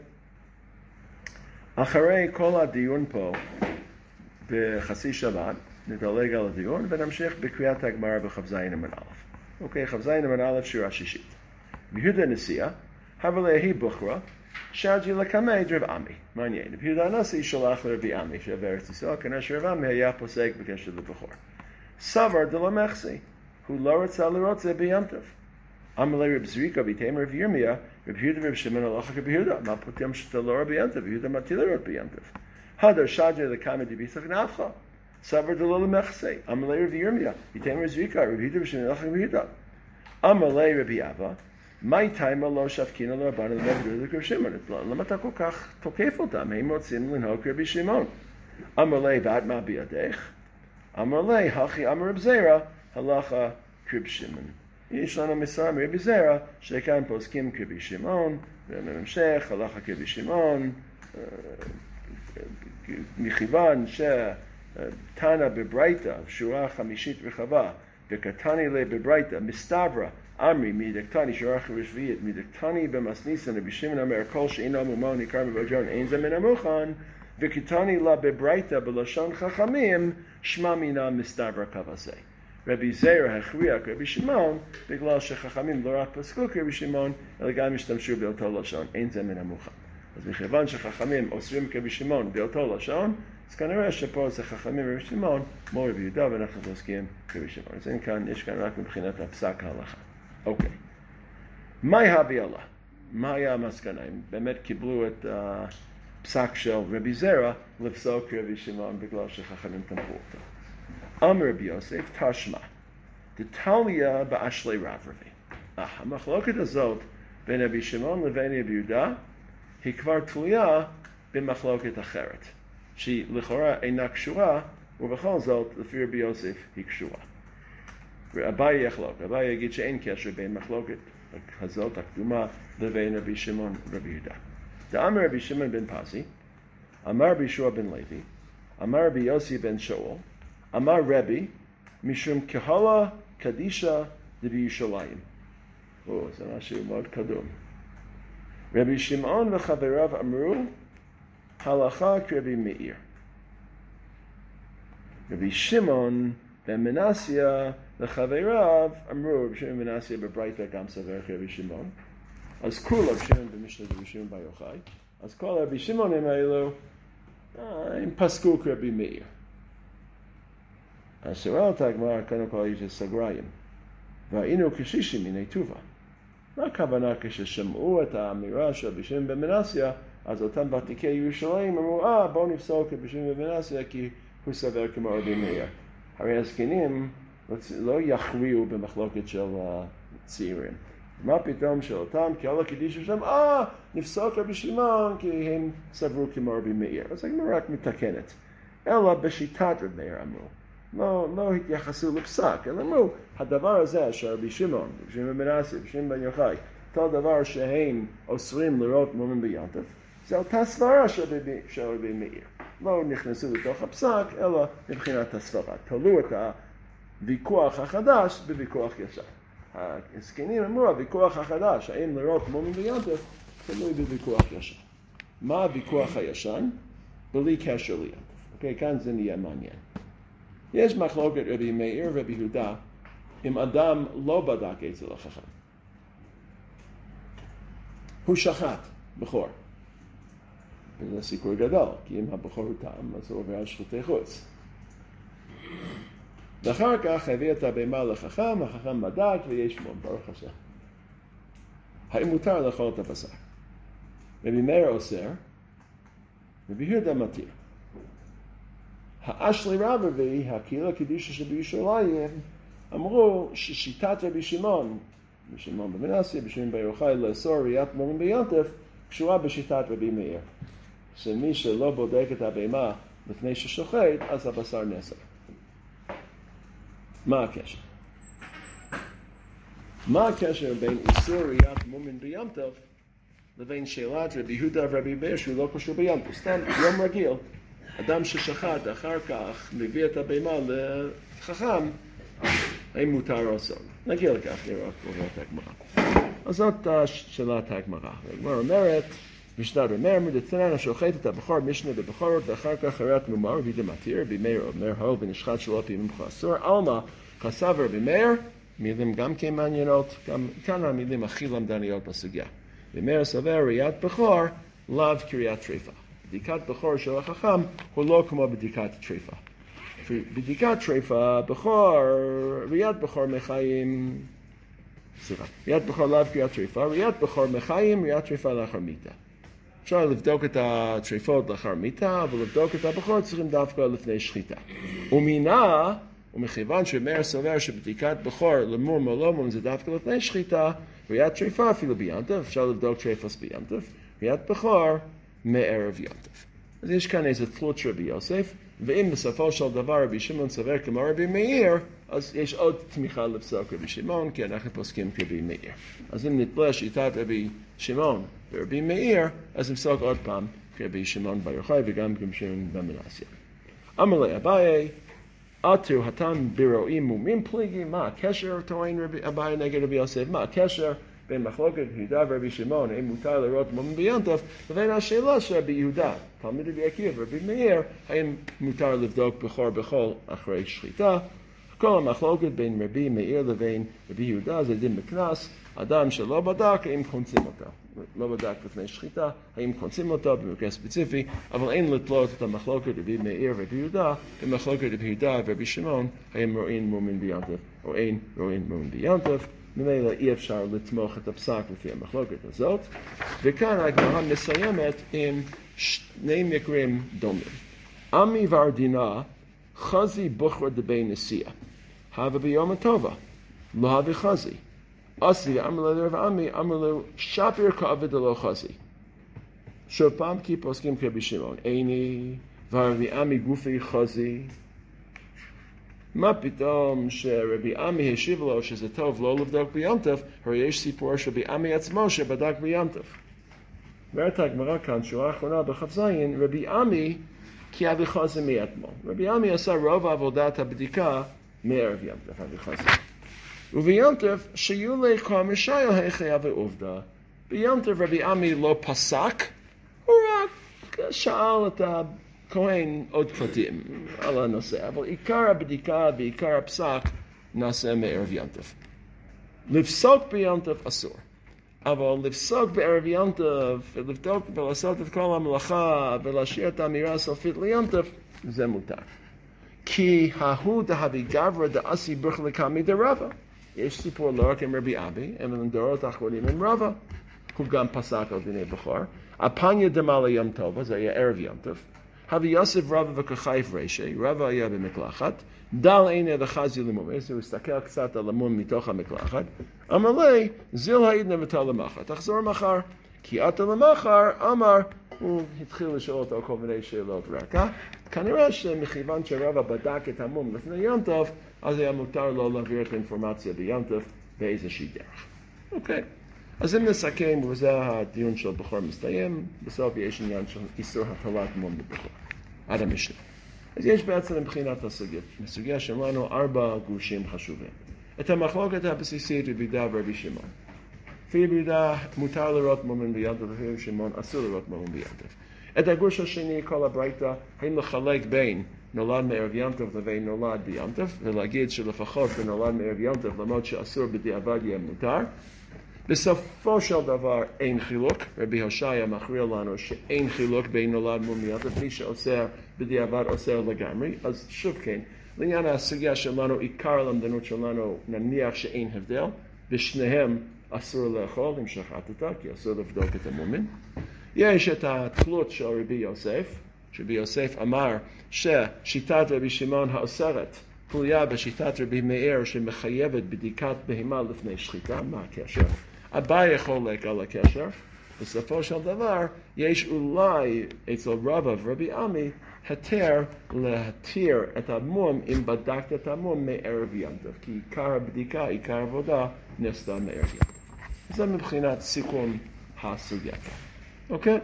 אחרי כל הדיון פה בחצי שבת, נדלג על הדיון ונמשיך בקריאת הגמרא בכ"ז עמוד א'. אוקיי, כ"ז עמוד א' שיעור השישית. ביהודה נשיאה, אבל היא בחורה, שרג'י לקמי דרב עמי. מעניין, ביהודה הנשיא שלח לרבי עמי שבארץ ישראל, כנראה שרב עמי היה פוסק בקשר לבחור. סבר דלא מחסי, הוא לא רצה לראות זה ביום טוב. אמר לי רב זריקה ביתם רב ירמיה, רב יהודה ורב שמעון הלכה כרבי יהודה, מה פותם שאתה לא רואה ביום טוב, יהודה מתיר לראות ביום טוב. הדר שרג'י לקמי דביסך נפחה, סבר דלא למחסי. אמר לי רב ירמיה, ביתם רב זריקה, רב יהודה ורב שמעון הלכה כרבי יהודה. אמר לי רבי אבא, מה תימה לא שפקינה לרבנו למגדיר לקרב שמעון? למה אתה כל כך תוקף אותם? הם רוצים לנהוג כרבי שמעון. אמר לי, ואת מה בידך? אמר לי, הכי אמר רב זרע, הלכה כרבי שמעון. יש לנו מסרה מרבי זרע, שכאן פוסקים כרבי שמעון, ובהמשך הלכה כרבי שמעון, מכיוון שתנא בברייתא, שורה חמישית רחבה, וקטני לי בברייתא, מסתברא, אמרי, מדקטני שורה רביעית, מדקטני במסניסן, רבי שמעון אומר, כל שאינו מומו ניכר מבג'ון, אין זה מן המוכן, וקטני לה בברייתא בלשון חכמים, שמע מינה מסתברא כבזה. רבי זרע הכריע כרבי שמעון, בגלל שחכמים לא רק פסקו כרבי שמעון, אלא גם השתמשו באותו לשון, אין זה מן המוכן. אז מכיוון שחכמים אוסרים כרבי שמעון באותו לשון, אז כנראה שפה זה חכמים רבי שמעון, כמו רבי יהודה, ואנחנו עוסקים כרבי שמעון. אז אין כאן, יש כאן רק מבחינת הפסק ההלכה. אוקיי. מהי הביאלה? מה היה המסקנה? הם באמת קיבלו את הפסק של רבי זרע לפסוק רבי שמעון בגלל שחכמים תמכו אותו. אמר רבי יוסף, תשמע, דתליה באשלי רב רבי. אה, המחלוקת הזאת בין רבי שמעון לבין רבי יהודה היא כבר תלויה במחלוקת אחרת, שהיא לכאורה אינה קשורה, ובכל זאת, לפי רבי יוסף, היא קשורה. אביי יחלוק, אביי יגיד שאין קשר בין מחלוקת הזאת הקדומה לבין רבי שמעון ורבי יהודה. דאמר רבי שמעון בן פזי, אמר רבי ישוע בן לוי, אמר רבי יוסי בן שאול, אמר רבי, משום קהלה קדישה דבירושלים. או, זה משהו מאוד קדום. רבי שמעון וחבריו אמרו, הלכה כרבי מאיר. רבי שמעון בן מנסיה וחבריו אמרו, רבי שמעון בן מנסיה בברייתא גם סבר כרבי שמעון, אז כולם רבי שמעון במשנה רבי שמעון בר יוחאי, אז כל רבי שמעונים האלו, הם פסקו כרבי מאיר. אז שואלת הגמרא, קודם כל יש סגריים, והיינו כשישים מיני טובה. מה הכוונה כששמעו את האמירה של רבי שמעון בן מנסיה, אז אותם ותיקי ירושלים אמרו, אה, בואו נפסוק את רבי שמעון בן מנסיה, כי הוא סבר כמו רבי מאיר. הרי הזקנים לא יכריעו במחלוקת של הצעירים. מה פתאום שאותם, כי all הקדיש שם, אה, נפסוק רבי שמעון, כי הם סברו כמו רבי מאיר. אז הגמרא רק מתקנת. אלא בשיטת רבי מאיר אמרו. לא, לא התייחסו לפסק, אלא אמרו, הדבר הזה של רבי שמעון, רבי שמעון בן מנסיה, רבי שמעון בן יוחאי, כל דבר שהם אוסרים לראות מומים ביונטף, זה אותה סברה של רבי מאיר. לא נכנסו לתוך הפסק, אלא מבחינת הסברה. תלו את הוויכוח החדש בוויכוח ישן. הזקנים אמרו, הוויכוח החדש, האם לראות מומים ביונטף, תלוי בוויכוח ישן. מה הוויכוח הישן? בלי קשר ליונטף. אוקיי, כאן זה נהיה מעניין. יש מחלוקת רבי מאיר ורבי יהודה, אם אדם לא בדק אצל החכם. הוא שחט בכור. וזה סיכוי גדול, כי אם הבכור הוא טעם, אז הוא עובר על שחוטי חוץ. ואחר כך הביא את הבהמה לחכם, החכם בדק ויש מום, ברוך השם. האם מותר לאכול את הבשר? רבי מאיר אוסר, רבי יהודה מתיר. האשלי רב רבי, הקהילה הקדישה שבירושלים, אמרו ששיטת רבי שמעון, רבי שמעון בן מנסיה, רבי שמעון בר יוחאי, לאסור ראיית מומים ביונטף, קשורה בשיטת רבי מאיר. שמי שלא בודק את הבהמה לפני ששוחט, אז הבשר נאסר. מה הקשר? מה הקשר בין איסור ראיית מומים ביונטף לבין שאלת רבי יהודה ורבי מאיר שהוא לא קשור ביונטף? סתם יום רגיל. אדם ששחט אחר כך מביא את הבהמה לחכם, האם מותר או אסור? נגיע לכך, נראה את הגמרא. אז זאת שאלת הגמרא. הגמרא אומרת, משנת אומר, מדתנן השוחט את הבכור משנה בבכורת, ואחר כך הרת מומר, רבי דמתיר, רבי מאיר אומר, הול ונשחט שלא פעמים אסור. עלמא, חסב רבי מאיר, מילים גם כן מעניינות, גם כאן המילים הכי למדניות בסוגיה. רבי מאיר סבר, ראיית בכור, לאו קריאת טריפה. בדיקת בכור של החכם הוא לא כמו בדיקת טריפה. בדיקת טריפה, בכור, ראיית בכור מחיים, סליחה, ראיית בכור לאו קריאת טריפה, ראיית בכור מחיים, ראיית טריפה לאחר מיתה. אפשר לבדוק את הטריפות לאחר מיתה, אבל לבדוק את הבכור צריכים דווקא לפני שחיטה. ומינה, ומכיוון שמאיר סובר שבדיקת בכור למום או לא מום זה דווקא לפני שחיטה, ראיית טריפה אפילו ביונטף, אפשר לבדוק טריפוס ביונטף, ראיית בכור מערב יונטף. אז יש כאן איזה תלות של רבי יוסף, ואם בסופו של דבר רבי שמעון סובר כמו רבי מאיר, אז יש עוד תמיכה לפסוק רבי שמעון, כי אנחנו פוסקים כרבי מאיר. אז אם נתלה שיטת רבי שמעון ורבי מאיר, אז נפסוק עוד פעם כרבי שמעון בר יוחאי וגם כרבי שמעון בן מנסיה. אמר לי אביי, עתו התן ברואים מומים פליגים, מה הקשר טוען אביי נגד רבי יוסף? מה הקשר בין מחלוקת יהודה ורבי שמעון, האם מותר לראות מומים ביונטף, לבין השאלה של רבי יהודה, תלמיד רבי עקיבא ורבי מאיר, האם מותר לבדוק בכור בחול אחרי שחיטה? כל המחלוקת בין רבי מאיר לבין רבי יהודה זה דין בקנס, אדם שלא בדק, האם קונסים אותו. לא בדק לפני שחיטה, האם קונסים אותו במקרה ספציפי, אבל אין לתלות את המחלוקת רבי מאיר ורבי יהודה, במחלוקת רבי יהודה ורבי שמעון, האם רואים מומין ביונטף, או אין רואים מומין ביונטף. ממילא אי אפשר לתמוך את הפסק לפי המחלוקת הזאת. וכאן הגמרא מסיימת עם שני מקרים דומים. עמי וארדינה, חזי בוחר דבי נשיאה. הווה ביום הטובה, לא הווה חזי. אסי ואמר לו לרב עמי, אמר לו שפיר כעבד דלא חזי. שוב פעם כי פוסקים כרבי שמעון, איני ורבי עמי גופי חזי. מה פתאום שרבי עמי השיב לו שזה טוב לא לבדוק ביונטף, הרי יש סיפור שרבי עמי עצמו שבדק ביונטף. אומרת הגמרא כאן, שורה האחרונה בכף זין, רבי עמי כי אבי חזי מאתמול. רבי עמי עשה רוב עבודת הבדיקה מערב יונטף, אבי חזי. וביונטף שיהיו לי כמה שייל היכי אבי עובדה. ביונטף רבי עמי לא פסק, הוא רק שאל את הכהן עוד פרטים על הנושא, אבל עיקר הבדיקה ועיקר הפסק נעשה מערב יונטף. לפסוק ביונטף אסור, אבל לפסוק בערב יונטף ולבדוק ולעשות את כל המלאכה ולהשאיר את האמירה הסופית ליונטף, זה מותר. כי ההוא דהבי גברא דאסי ברך לקמי דרבא. יש סיפור לא רק עם רבי אבי, אלא עם דורות האחרונים עם רבא. הוא גם פסק על דיני בכור. הפניה דמלה יום טובה, זה היה ערב יונטף. הבי יוסף רבא וכחייף רשי, רבא היה במקלחת, דל עיני דחזי למומס, הוא הסתכל קצת על המום מתוך המקלחת, אמר לי, זיל העידנה ותל למחר, תחזור מחר, כי אתה למחר, אמר, הוא התחיל לשאול אותו כל מיני שאלות רקע, כנראה שמכיוון שרבא בדק את המום לפני יונטף, אז היה מותר לו להעביר את האינפורמציה ביונטף באיזושהי דרך. אוקיי. אז אם נסכם, וזה הדיון של בכור מסתיים, בסוף יש עניין של איסור הטלת מום בבכור, עד המשנה. אז יש בעצם מבחינת הסוגיה. בסוגיה שלנו ארבע גושים חשובים. את המחלוקת הבסיסית רבי יהודה ורבי שמעון. לפי רבי יהודה מותר לראות מומים ביונטף, לפי רבי שמעון אסור לראות מומים ביונטף. את הגוש השני, כל הברייתא, האם לחלק בין נולד מערב יונטף לבין נולד ביונטף, ולהגיד שלפחות בנולד מערב יונטף, למרות שאסור בדיעבד יהיה מותר. בסופו של דבר אין חילוק, רבי הושעיה מכריע לנו שאין חילוק בין נולד מום ביונטף, מי שאוסר בדיעבד אוסר לגמרי, אז שוב כן, לעניין הסוגיה שלנו, עיקר הלמדנות שלנו, נניח שאין הבדל, בשניהם אסור לאכול עם שחטת, כי אסור לבדוק את המומים. יש את התלות של רבי יוסף, שרבי יוסף אמר ששיטת רבי שמעון האוסרת, תלויה בשיטת רבי מאיר שמחייבת בדיקת בהמה לפני שחיטה, מה הקשר? אביי חולק על הקשר, בסופו של דבר יש אולי אצל רבא ורבי עמי היתר להתיר את המום אם בדקת את המום מערב יונטף, כי עיקר הבדיקה, עיקר העבודה נעשתה מערב יונטף. זה מבחינת סיכום הסוגיה כאן. אוקיי?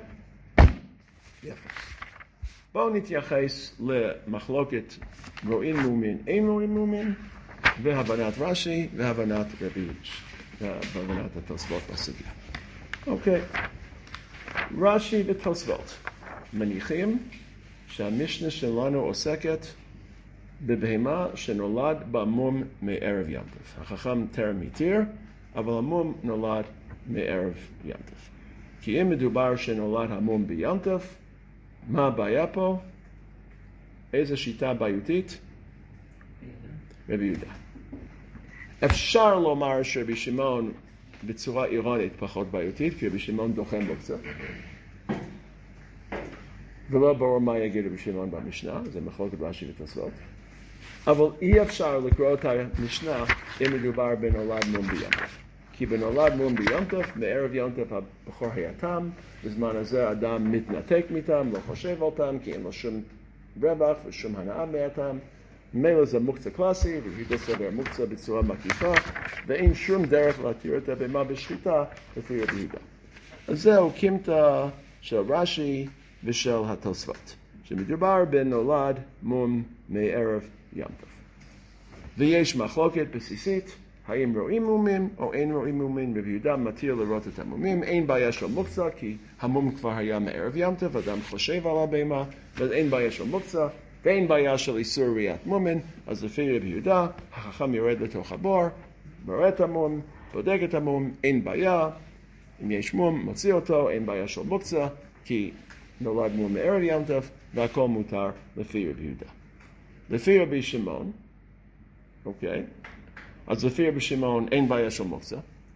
יפה. בואו נתייחס למחלוקת רואים מומין, אין רואים מומין, והבנת רש"י והבנת רבי והבנת התוספות בסוגיה. אוקיי. רש"י ותוספות מניחים שהמשנה שלנו עוסקת בבהמה שנולד במום מערב יונטף. החכם טרם התיר, אבל המום נולד מערב יונטף. כי אם מדובר שנולד המום ביונטף, מה הבעיה פה? איזו שיטה בעיותית? רבי יהודה. אפשר לומר שרבי שמעון בצורה אירונית פחות בעיותית, כי רבי שמעון דוחם בו קצת. ולא ברור מה יגיד רבי שמעון במשנה, זה מחלוקת רש"י ותוספות. אבל אי אפשר לקרוא את המשנה אם מדובר בנולד מום ביונטף. כי בנולד מום ביונטף, מערב יונטף הבכור היה תם, בזמן הזה אדם מתנתק מתם, לא חושב על תם, כי אין לו שום רווח ושום הנאה מהתם. ממילא זה מוקצה קלאסי, ויהודה סובר מוקצה בצורה מקיפה, ואין שום דרך להתיר את הבהמה בשחיטה לפי רבי יהודה. אז זהו קימתא של רש"י ושל התוספות, שמדובר בנולד מום מערב יונטף. ויש מחלוקת בסיסית, האם רואים מומים או אין רואים מומים. רבי יהודה מתיר לראות את המומים, אין בעיה של מוקצה, כי המום כבר היה מערב יונטף, אדם חושב על הבהמה, אז אין בעיה של מוקצה. ואין בעיה של איסור ראיית מומן, אז לפי רבי יהודה, החכם יורד לתוך הבור, מראה את המום, בודק את המום, אין בעיה, אם יש מום, מוציא אותו, אין בעיה של מוקצה, כי נולד מום מערב ים טוב, והכל מותר לפי רבי יהודה. לפי רבי שמעון, אוקיי, אז לפי רבי שמעון אין בעיה של מוקצה,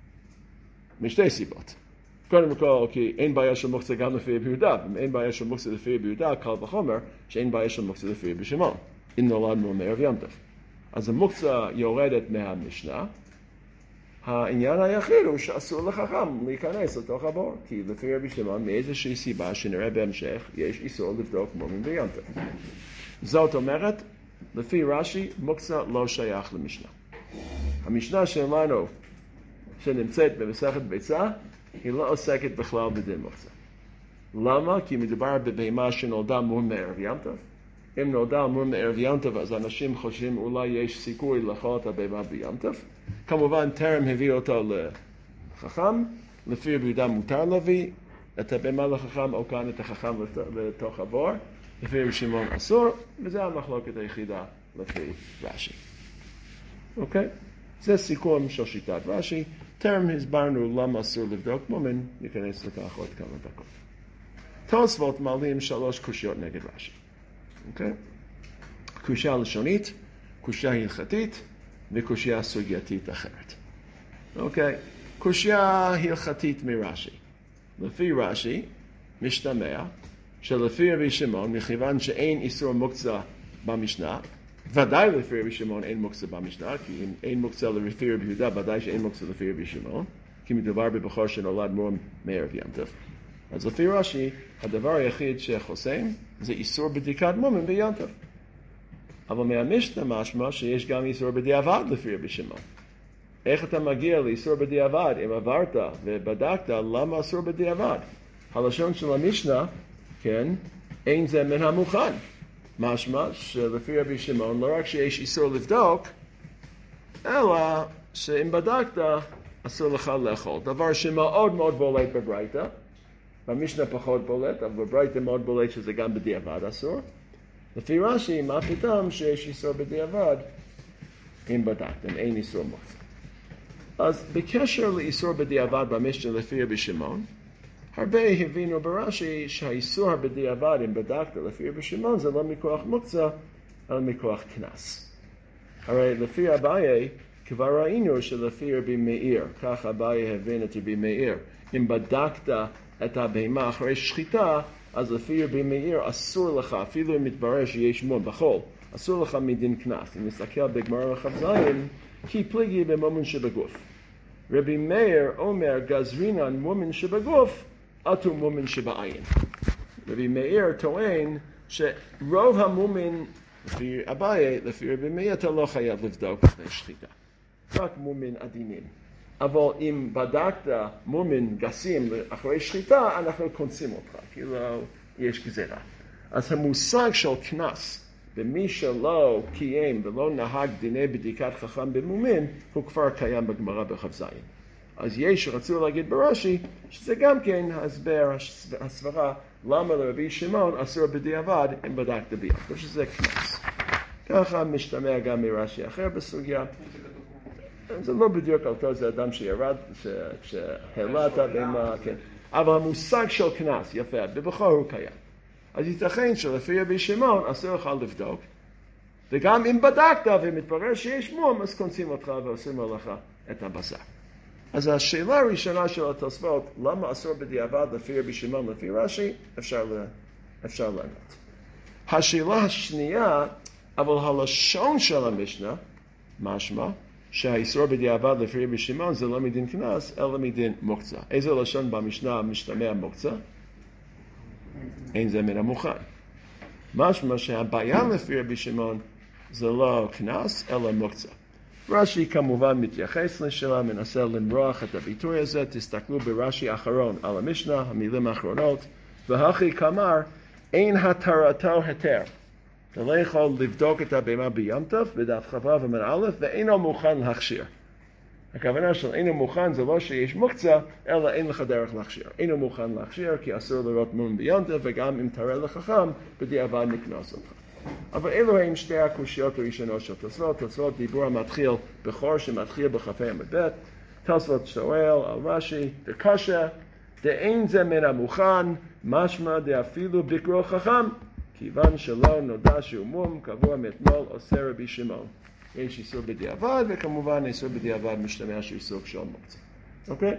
משתי סיבות. קודם כל, כי אין בעיה של מוקצה גם לפי רבי יהודה, אם אין בעיה של מוקצה לפי רבי יהודה, קל וחומר שאין בעיה של מוקצה לפי רבי שמעון, אם נולד מום מערב ים טוב. אז המוקצה יורדת מהמשנה, העניין היחיד הוא שאסור לחכם להיכנס לתוך הבור, כי לפי רבי שמעון מאיזושהי סיבה שנראה בהמשך, יש איסור לבדוק מומים בים טוב. זאת אומרת, לפי רש"י, מוקצה לא שייך למשנה. המשנה שלנו, שנמצאת במסכת ביצה, היא לא עוסקת בכלל בדין מוקצה. למה? כי מדובר בבהמה שנולדה מום מערב ים טוב. אם נולדה מום מערב ים טוב, אז אנשים חושבים אולי יש סיכוי לאכול את הבהמה בים טוב. כמובן, טרם הביא אותו לחכם, לפי רבי יהודה מותר להביא את הבהמה לחכם, או כאן את החכם לתוך הבור. לפי רבי שמעון אסור, וזה המחלוקת היחידה לפי רש"י. אוקיי? זה סיכום של שיטת רש"י. טרם הסברנו למה אסור לבדוק מומן, ניכנס לכך עוד כמה דקות. תוספות מעלים שלוש קושיות נגד רש"י. אוקיי? קושיה לשונית, קושיה הלכתית, וקושיה סוגייתית אחרת. אוקיי? קושיה הלכתית מרש"י. לפי רש"י, משתמע, שלפי רבי שמעון, מכיוון שאין איסור מוקצה במשנה, ודאי לפי רבי שמעון אין מוקצה במשנה, כי אם אין מוקצה לפי רבי יהודה, ודאי שאין מוקצה לפי רבי שמעון, כי מדובר בבחור שנולד מום מערב ים טוב. אז לפי רש"י, הדבר היחיד שחוסם זה איסור בדיקת מומים בים טוב. אבל מהמשנה משמע שיש גם איסור בדיעבד לפי רבי שמעון. איך אתה מגיע לאיסור בדיעבד? אם עברת ובדקת, למה אסור בדיעבד? הלשון של המשנה, כן, אין זה מן המוכן. משמע שלפי רבי שמעון, לא רק שיש איסור לבדוק, אלא שאם בדקת, אסור לך לאכול. דבר שמאוד מאוד בולט בברייתא, במשנה פחות בולט, אבל בברייתא מאוד בולט שזה גם בדיעבד אסור. לפי רש"י, מה פתאום שיש איסור בדיעבד, אם בדקתם, אין איסור מוקצה. אז בקשר לאיסור בדיעבד במשנה לפי רבי שמעון, הרבה הבינו ברש"י שהאיסור בדיעבד, אם בדקת לפי רבי שמעון, זה לא מכוח מוקצה, אלא מכוח קנס. הרי לפי אביי, כבר ראינו שלפי רבי מאיר, כך אביי הבין את רבי מאיר, אם בדקת את הבהמה אחרי שחיטה, אז לפי רבי מאיר אסור לך, אפילו אם מתברר שיש מום בחול, אסור לך מדין קנס. אם נסתכל בגמרא בכ"ז, כי פליגי במומן שבגוף. רבי מאיר אומר גזרינן מומן שבגוף, עטו מומן שבעין. רבי מאיר טוען שרוב המומן, לפי אביי, לפי רבי מאיר, אתה לא חייב לבדוק לפני שחיטה. רק מומן עדינים. אבל אם בדקת מומן גסים אחרי שחיטה, אנחנו קונסים אותך, כאילו יש גזירה. אז המושג של קנס, במי שלא קיים ולא נהג דיני בדיקת חכם במומן, הוא כבר קיים בגמרא בכ"ז. אז יש רצו להגיד ברש"י, שזה גם כן הסבר, הסברה, למה לרבי שמעון אסור בדיעבד אם בדקת ביד, ושזה קנס. ככה משתמע גם מרש"י אחר בסוגיה. זה לא בדיוק אותו, זה אדם שירד, שהעלה את הבהמה, כן. אבל המושג של קנס, יפה, בבחור הוא קיים. אז ייתכן שלפי רבי שמעון אסור לך לבדוק, וגם אם בדקת ומתברר שיש מום, אז קונסים אותך ועושים לך את הבשר. אז השאלה הראשונה של התוספות, למה אסור בדיעבד לפי רבי שמעון לפי רש"י, אפשר, אפשר לענות. השאלה השנייה, אבל הלשון של המשנה, משמע, שהאיסור בדיעבד לפי רבי שמעון זה לא מדין קנס, אלא מדין מוקצה. איזה לשון במשנה משתמע מוקצה? אין זה מן המוכן. משמע שהבעיה לפי רבי שמעון זה לא קנס, אלא מוקצה. רש"י כמובן מתייחס לשאלה, מנסה למרוח את הביטוי הזה, תסתכלו ברש"י האחרון על המשנה, המילים האחרונות, והכי כמר, אין התרתו היתר. אתה לא יכול לבדוק את הבהמה בים טוב, בדף כ"ו עמוד א', ואינו מוכן להכשיר. הכוונה של אינו מוכן זה לא שיש מוקצה, אלא אין לך דרך להכשיר. אינו מוכן להכשיר כי אסור לראות מום בים טוב, וגם אם תראה לחכם, בדיעבד נקנוס אותך. אבל אלו הם שתי הקושיות הראשונות של תוספות. תוספות דיבור המתחיל בכור שמתחיל בכ"ה עמוד ב'. תוספות שואל על רש"י, דקשה, דאין זה מן המוכן, משמע דאפילו בקרו חכם, כיוון שלא נודע שהוא מום, קבוע מאתמול עושה רבי שמעון. יש איסור בדיעבד, וכמובן איסור בדיעבד משתמש איסור של מוקצה. אוקיי?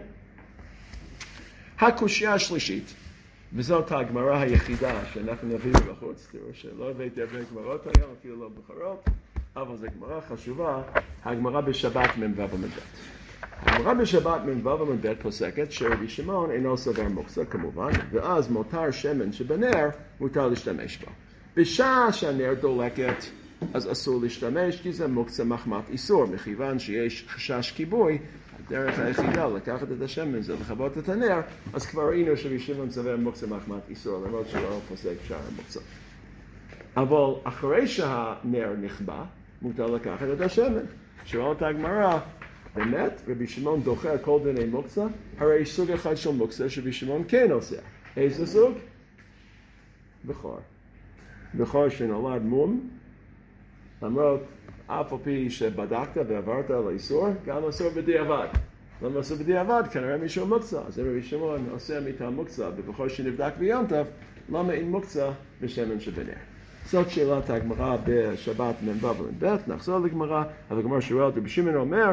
הקושיה השלישית, וזאת הגמרא היחידה שאנחנו נביא בחוץ, תראו שלא הבאתי הרבה גמרות היום, אפילו לא בחרות, אבל זו גמרא חשובה, הגמרא בשבת מ"ו עמוד ב'. הגמרא בשבת מ"ו עמוד ב' פוסקת שרבי שמעון אינו סובר מוקצה כמובן, ואז מותר שמן שבנר מותר להשתמש בו. בשעה שהנר דולקת, אז אסור להשתמש, כי זה מוקצה מחמת איסור, מכיוון שיש חשש כיבוי, הדרך היחידה לקחת את השמן זה לכבות את הנר, אז כבר ראינו שרבי שמעון סובר מוקצה מחמת איסור, למרות שלא פוסק שאר המוקצה. אבל אחרי שהנר נכבה, מותר לקחת את השמן. שואלת הגמרא, באמת, רבי שמעון דוחה כל דיני מוקצה? הרי יש סוג אחד של מוקצה שרבי שמעון כן עושה. איזה סוג? בכור. בכור שנולד מום, למרות אף על פי שבדקת ועברת על האיסור, גם אסור בדיעבד. למה אסור בדיעבד? כנראה מישהו מוקצה. אז רבי שמעון עושה מטעם מוקצה, ובכור שנבדק ביום טוב, למה אין מוקצה בשמן שבנר? זאת שאלת הגמרא בשבת מ"ו עמוד ב'. נחזור לגמרא, אבל הגמרא שואלת, רבי שמעון אומר,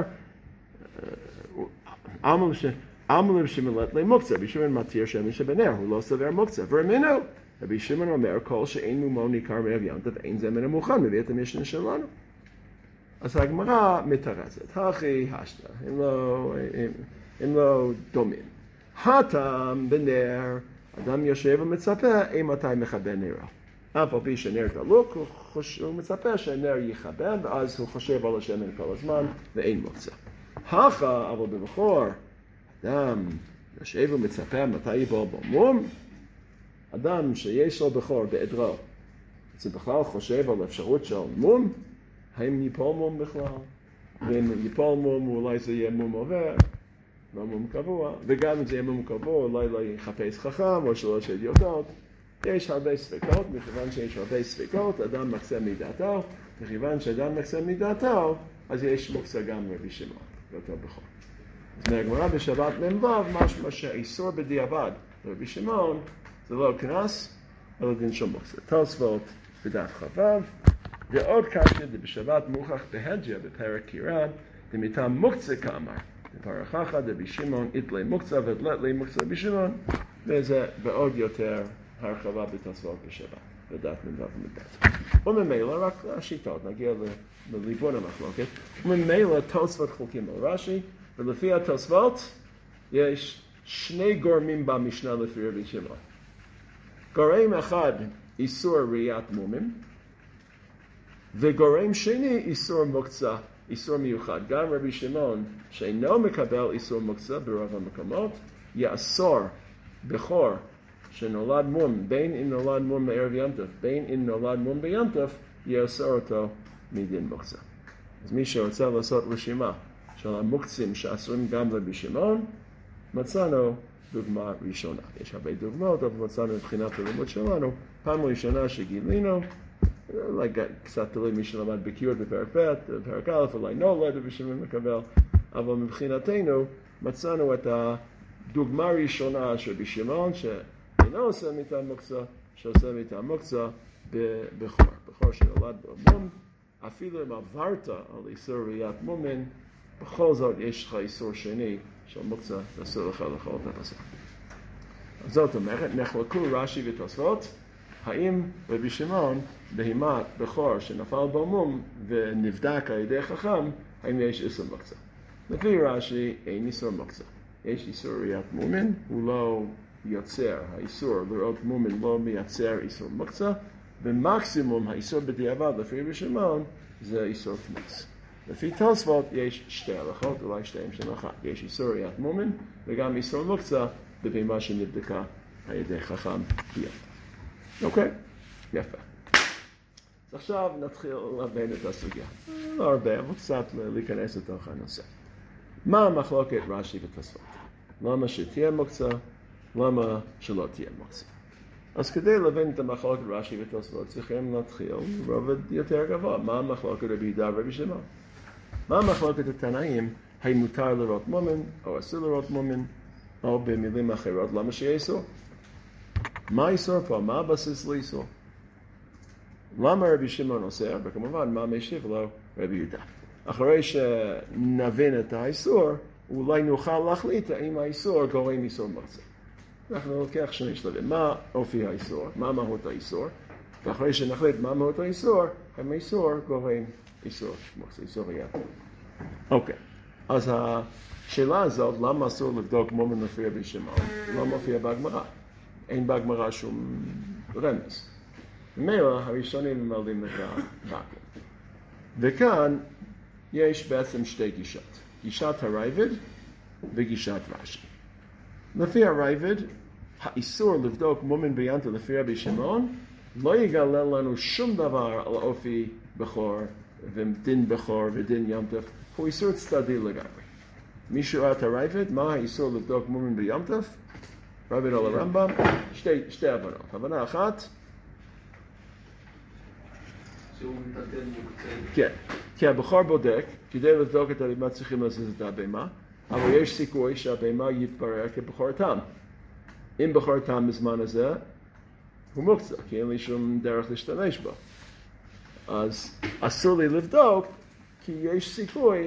עמל שמעון למוקצה, רבי שמעון מתיר שמן שבנר, הוא לא סובר מוקצה, ורמינו. רבי שמעון אומר, כל שאין מומו ניכר מערב ים טוב, אין זה מן המוכן, מביא את המשנה שלנו. אז הגמרא מתרצת, הכי השתא, הם לא, הם, הם לא דומים. הטעם בנר, אדם יושב ומצפה, אי מתי מכבה נרו. אף על פי שנר דלוק, הוא, חוש... הוא מצפה שהנר יכבה, ואז הוא חושב על השמן כל הזמן, ואין מוקצה. הכה, אבל בבכור, אדם יושב ומצפה מתי יבוא בו מום, אדם שיש לו בכור בעדרו, זה בכלל חושב על אפשרות של מום, האם ייפול מום בכלל? ואם ייפול מום, אולי זה יהיה מום עובר, לא מום קבוע, וגם אם זה יהיה מום קבוע, אולי לא יחפש חכם, או שלוש עדיותות. יש הרבה ספקות, מכיוון שיש הרבה ספקות, אדם מקצה מדעתו, מכיוון שאדם מקצה מדעתו, אז יש מוקצה גם רבי שמעון, ואותו בכור. אז מהגמרא בשבת מ"ו, משמע שהאיסור בדיעבד רבי שמעון, זה לא קנס, אלא דין של מוקצה. תוספות בדף כ"ו, ועוד קשיא בשבת מוכח בהג'יה בפרק קירא, דמטעם מוקצה כאמר, בפרק אחא דרבי שמעון איתלי מוקצה והדלת לי מוקצה רבי שמעון, וזה בעוד יותר הרחבה בתוספות בשבת, בדף מ"ו עמוד ב'. וממילא רק השיטות, נגיע לליבון המחלוקת, וממילא תוספות חולקים על רש"י, ולפי התוספות יש שני גורמים במשנה לפי רבי שמעון. גורם אחד, איסור ראיית מומים, וגורם שני, איסור מוקצה, איסור מיוחד. גם רבי שמעון, שאינו מקבל איסור מוקצה ברוב המקומות, יאסור בכור שנולד מום, בין אם נולד מום בערב ים טוב, בין אם נולד מום בים טוב, יאסור אותו מדין מוקצה. אז מי שרוצה לעשות רשימה של המוקצים שאסורים גם רבי שמעון, מצאנו דוגמה ראשונה. יש הרבה דוגמאות, אבל מצאנו מבחינת הלימוד שלנו, פעם ראשונה שגילינו, אולי קצת תלוי מי שלמד בקיאות בפרק ב', בפרק א', אולי נולד רבי שמעון מקבל, אבל מבחינתנו מצאנו את הדוגמה הראשונה של רבי שמעון, שאינו עושה מטעם מוקצה, שעושה מטעם מוקצה בכור, בכור שנולד במום, אפילו אם עברת על איסור ראיית מומין, בכל זאת יש לך איסור שני של מוקצה, אסור לך לאכול את הבשר. זאת אומרת, נחלקו רש"י ותוספות, האם רבי שמעון בהימת בכור שנפל בו מום ונבדק על ידי חכם, האם יש איסור מוקצה? לפי רש"י אין איסור מוקצה. יש איסור ראיית מומין, הוא לא יוצר, האיסור לראות מומין לא מייצר איסור מוקצה, ומקסימום האיסור בדיעבד לפי רבי שמעון זה איסור קנס. לפי תוספות יש שתי הלכות, אולי שתיים של אחת. יש איסור ראיית מומין וגם איסור מוקצה בבהמה שנבדקה על ידי חכם ביום. אוקיי? יפה. אז עכשיו נתחיל להבין את הסוגיה. לא הרבה, אבל קצת להיכנס לתוך הנושא. מה המחלוקת רש"י ותוספות? למה שתהיה מוקצה? למה שלא תהיה מוקצה? אז כדי להבין את המחלוקת רש"י ותוספות, צריכים להתחיל רובד יותר גבוה. מה המחלוקת רבי יהודה ורבי שמעון? מה המחלוקת התנאים? האם מותר לראות מומן, או אסור לראות מומן, או במילים אחרות, למה שיהיה איסור? מה איסור פה? מה הבסיס לאיסור? למה רבי שמעון אוסר? וכמובן, מה משיב לו רבי יהודה? אחרי שנבין את האיסור, אולי נוכל להחליט האם האיסור גורם איסור מוקצה. אנחנו לוקח שני שלבים. מה אופי האיסור? מה מהות האיסור? ואחרי שנחליט מה מהות האיסור, האם האיסור גורם איסור מוקצה, איסור היה. אוקיי. אז השאלה הזאת, למה אסור לבדוק מומן לפי רבי שמעון? לא מופיע בהגמרא. אין בהגמרא שום רמז. ממילא הראשונים ממלאים את הוואקום. וכאן יש בעצם שתי גישות. גישת הרייבד וגישת רש"י. לפי הרייבד, האיסור לבדוק מומן ביאנטה לפי רבי שמעון לא יגלה לנו שום דבר על אופי בכור ודין בכור ודין ימטף. הוא איסור צדדי לגמרי. מישהו ראה את הרייבד, מה האיסור לבדוק מומן בימטף? רייבד על הרמב"ם, שתי, שתי הבנות. הבנה אחת, שהוא מתעדן מוקצה. כן, כי הבכור בודק, כדי לבדוק את הבהמה צריכים להזיז את הבהמה, אבל יש סיכוי שהבהמה יתברר כבכור תם. אם בכור תם בזמן הזה, הוא מוקצה, כי אין לי שום דרך להשתמש בו. אז אסור לי לבדוק, כי יש סיכוי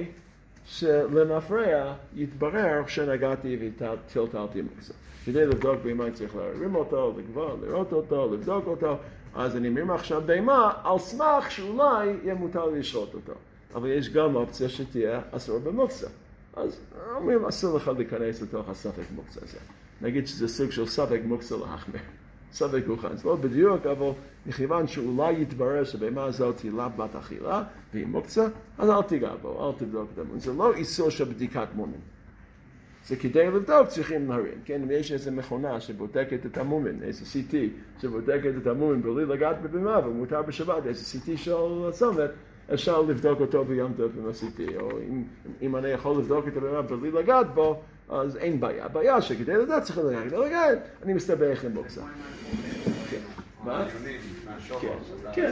שלמפרע יתברר שנגעתי וטלטלתי מוקצה. כדי לבדוק בהמה צריך להרים אותו, לגבור, לראות אותו, לבדוק אותו, אז אני מרים עכשיו בהמה על סמך שאולי יהיה מותר לשחוט אותו. אבל יש גם אופציה שתהיה אסור במוקצה. אז אומרים אסור לך להיכנס לתוך הספק מוקצה הזה. נגיד שזה סוג של ספק מוקצה להחמיר. ספק מוכן. זה לא בדיוק, אבל מכיוון שאולי יתברר שבהמה הזאת היא לאו בת אכילה והיא מוקצה, אז אל תיגע בו, אל תבדוק את המון. זה לא איסור של בדיקת מומן. זה כדי לבדוק צריכים להרים. כן, אם יש איזו מכונה שבודקת את המומן, איזה סי טי שבודקת את המומן בלי לגעת בבהמה ומותר בשבת, איזה סי טי של צומת, אפשר לבדוק אותו ביום טוב עם ה-סי טי. או אם, אם אני יכול לבדוק את הבהמה בלי לגעת בו, אז אין בעיה. הבעיה שכדי לדעת צריך לגעת. כדי לגעת, אני מסתבך עם מוקצה. מה? כן.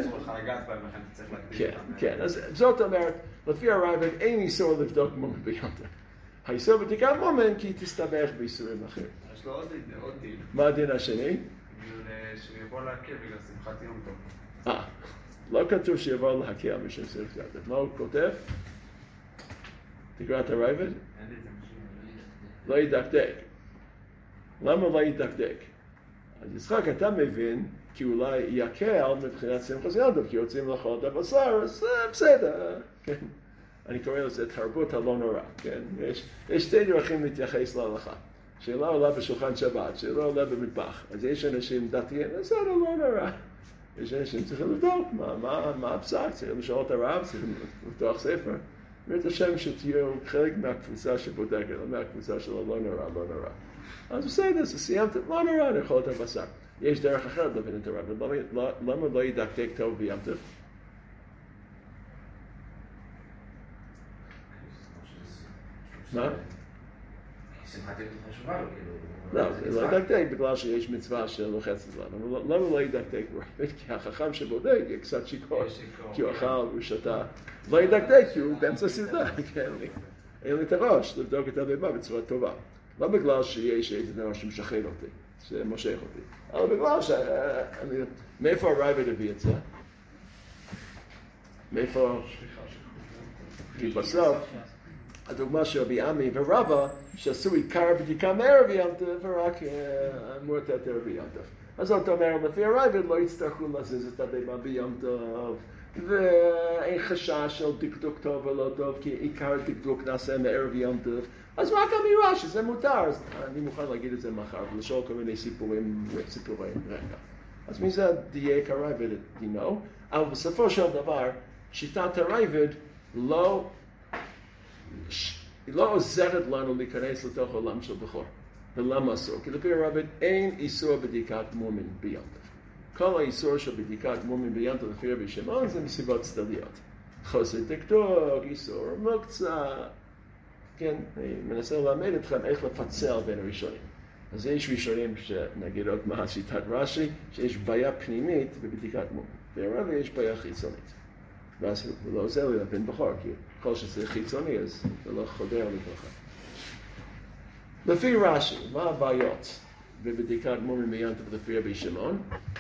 כן, כן. אז זאת אומרת, לפי הרייבד אין איסור לבדוק מומן ביום טוב. האיסור בדיקת מומן כי תסתבך באיסורים אחרים. יש לו עוד דין. מה הדין השני? שהוא יבוא להקל בגלל שמחת יום טוב. אה, לא כתוב שיבוא להקל בשביל שמחת יום טוב. מה הוא כותב? תקרא את הרייבד? לא ידקדק. למה לא ידקדק? אז יצחק אתה מבין כי אולי יקל מבחינת שמחת יום טוב, כי רוצים לאכול את הבשר, אז בסדר. כן. אני קורא לזה תרבות הלא נורא, כן? יש, יש שתי דרכים להתייחס להלכה. שאלה עולה בשולחן שבת, שאלה עולה במטבח. אז יש אנשים דתיים, זה לא נורא. יש אנשים צריכים לבדוק מה, מה, מה הפסק, צריכים לשאול את הרב, צריכים לפתוח ספר. ואת השם שתהיו חלק מהקבוצה שבודקת, מהקבוצה של הלא נורא, לא נורא. אז בסדר, אז סיימת, לא נורא, נאכול את הבשר. יש דרך אחרת להבין את הרב, למה לא ידקדק טוב בים טוב? מה? שמחת יום טוב חשובה לו, כאילו... לא, זה לא ידקדק בגלל שיש מצווה שלוחצת לנו. למה לא ידקדק? כי החכם שבודק יהיה קצת שיכור, כי הוא אכל, הוא שתה. לא ידקדק כי הוא באמצע סרטה, אין לי את הראש לבדוק את הבהמה בצורה טובה. לא בגלל שיש איזה דבר שמשחרר אותי, שמושך אותי. אבל בגלל ש... מאיפה הרייבד הביא את זה? מאיפה... כי בסוף... הדוגמה של רבי עמי ורבא, שעשו עיקר בדיקה מערב ים טוב, ורק אמור לתת ערב ים טוב. אז זאת אומרת, לפי הרייבד לא יצטרכו להזיז את הבהמה בים טוב, ואין חשש של דקדוק טוב או לא טוב, כי עיקר דקדוק נעשה מערב ים טוב. אז רק אמירה שזה מותר, אז אני מוכן להגיד את זה מחר, ולשאול כל מיני סיפורים, סיפורי רקע. אז מי זה דייק הרייבד את דינו? אבל בסופו של דבר, שיטת הרייבד לא... היא לא עוזרת לנו להיכנס לתוך עולם של בכור. ולמה אסור? כי לפי הרייבד אין איסור בדיקת מומן בים טוב. כל האיסור של בדיקת מומן בים טוב לפי רבי שמעון זה מסיבות צדדיות. חוסר דקדוק, איסור מוקצה. כן, אני מנסה ללמד אתכם איך לפצל בין הראשונים. אז יש ראשונים שנגיד עוד מעט שיטת רש"י, שיש בעיה פנימית בבדיקת מום. ברבי יש בעיה חיצונית. ואז לא זה הוא לבן בחור, כי כל שזה חיצוני אז זה לא חודר לברכה. לפי רש"י, מה הבעיות בבדיקת מום ומיינטוב לפי רבי שמעון?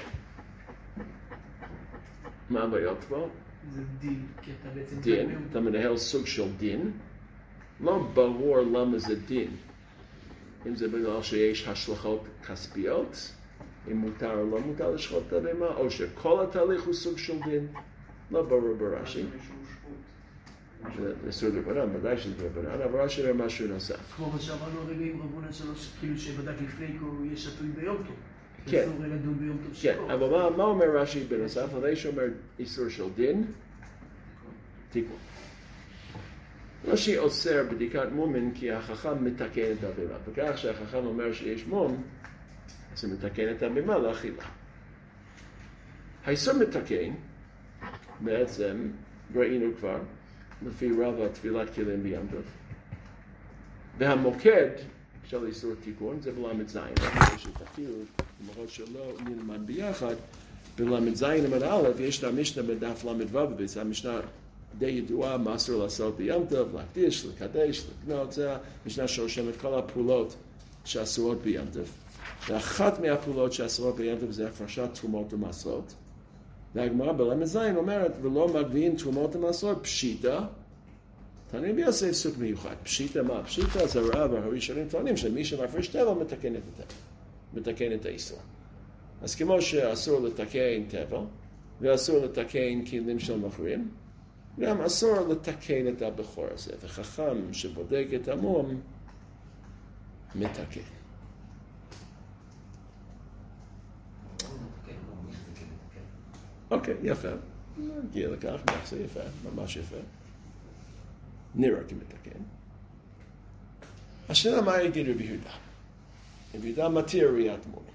מה הבעיות פה? זה דין, כי אתה בעצם... דין, אתה מנהל סוג של דין. לא ברור למה זה דין. אם זה בגלל שיש השלכות כספיות, אם מותר או לא מותר לשחוט את הבהמה, או שכל התהליך הוא סוג של דין, לא ברור ברש"י. זה אסור דרבנן, ודאי שזה דרבנן, אבל רש"י אומר משהו נוסף. כמו מה שאמרנו הרגע עם רבונה שלו, כאילו שבדק לפני כי הוא יהיה שתוי ביום טוב. כן. אסור לדון ביום טוב כן, שקור. אבל מה, מה אומר רש"י בנוסף? רש"י אומר איסור של דין, תיקון. רש"י אוסר בדיקת מומן כי החכם מתקן את הבהמה. וכך שהחכם אומר שיש מום, אז הוא מתקן את הבהמה לאכילה. האיסור מתקן, בעצם ראינו כבר, לפי רבא תפילת כלים בים טוב. והמוקד של איסור תיקון זה בלמד זין. שתכירו, למרות שלא נלמד ביחד, בלמד זין עמד א' יש את המשנה בדף למד ו' בזה, המשנה די ידועה מה אסור לעשות בים טוב, להקדיש, לקדש, לקנות, זה המשנה שרושמת כל הפעולות שאסורות בים טוב. ואחת מהפעולות שאסורות בים טוב זה הפרשת תרומות ומעשרות. והגמרא בלמד זין אומרת, ולא מגביהים תרומות ומעשרות פשיטא, תענים ביוסף סוג מיוחד. פשיטא מה? פשיטא זה רב הראשונים טוענים שמי שמפריש טבע מתקן את הטבע, מתקן את האיסור. אז כמו שאסור לתקן טבע, ואסור לתקן כלים של מכרים, גם אסור לתקן את הבכור הזה, וחכם שבודק את המום מתקן. אוקיי, יפה. נגיע לכך, זה יפה, ממש יפה. נראה כמתקן. השאלה מה יגיד רבי יהודה? רבי יהודה מתיר ראיית מום.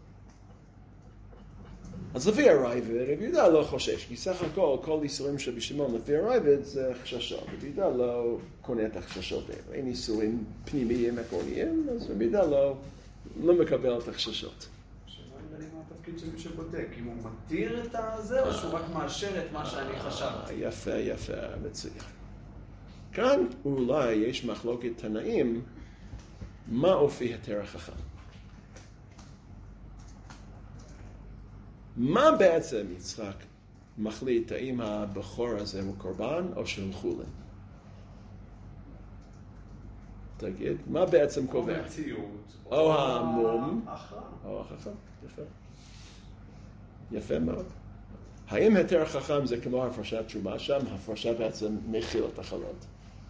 אז לפי הרייבד, רבי יהודה לא חושש, כי סך הכל, כל איסורים של רבי שמעון לפי הרייבד זה חששות. רבי יהודה לא קונה את החששות האלה. אין איסורים פנימיים עקרוניים, אז רבי יהודה לא, לא מקבל את החששות. השאלה היא מה התפקיד של מי שבודק, אם הוא מתיר את הזה, או שהוא רק מאשר את מה שאני חשבתי. יפה, יפה, מצוין. כאן אולי יש מחלוקת תנאים, מה אופי היתר החכם? מה בעצם יצחק מחליט האם הבכור הזה הוא קורבן או של חולין? תגיד, מה בעצם קובע? או מציאות, או המום, ההכרעה. או החכם, יפה. יפה מאוד. האם היתר חכם זה כמו הפרשת תרומה שם? הפרשה בעצם מכיל את החלות.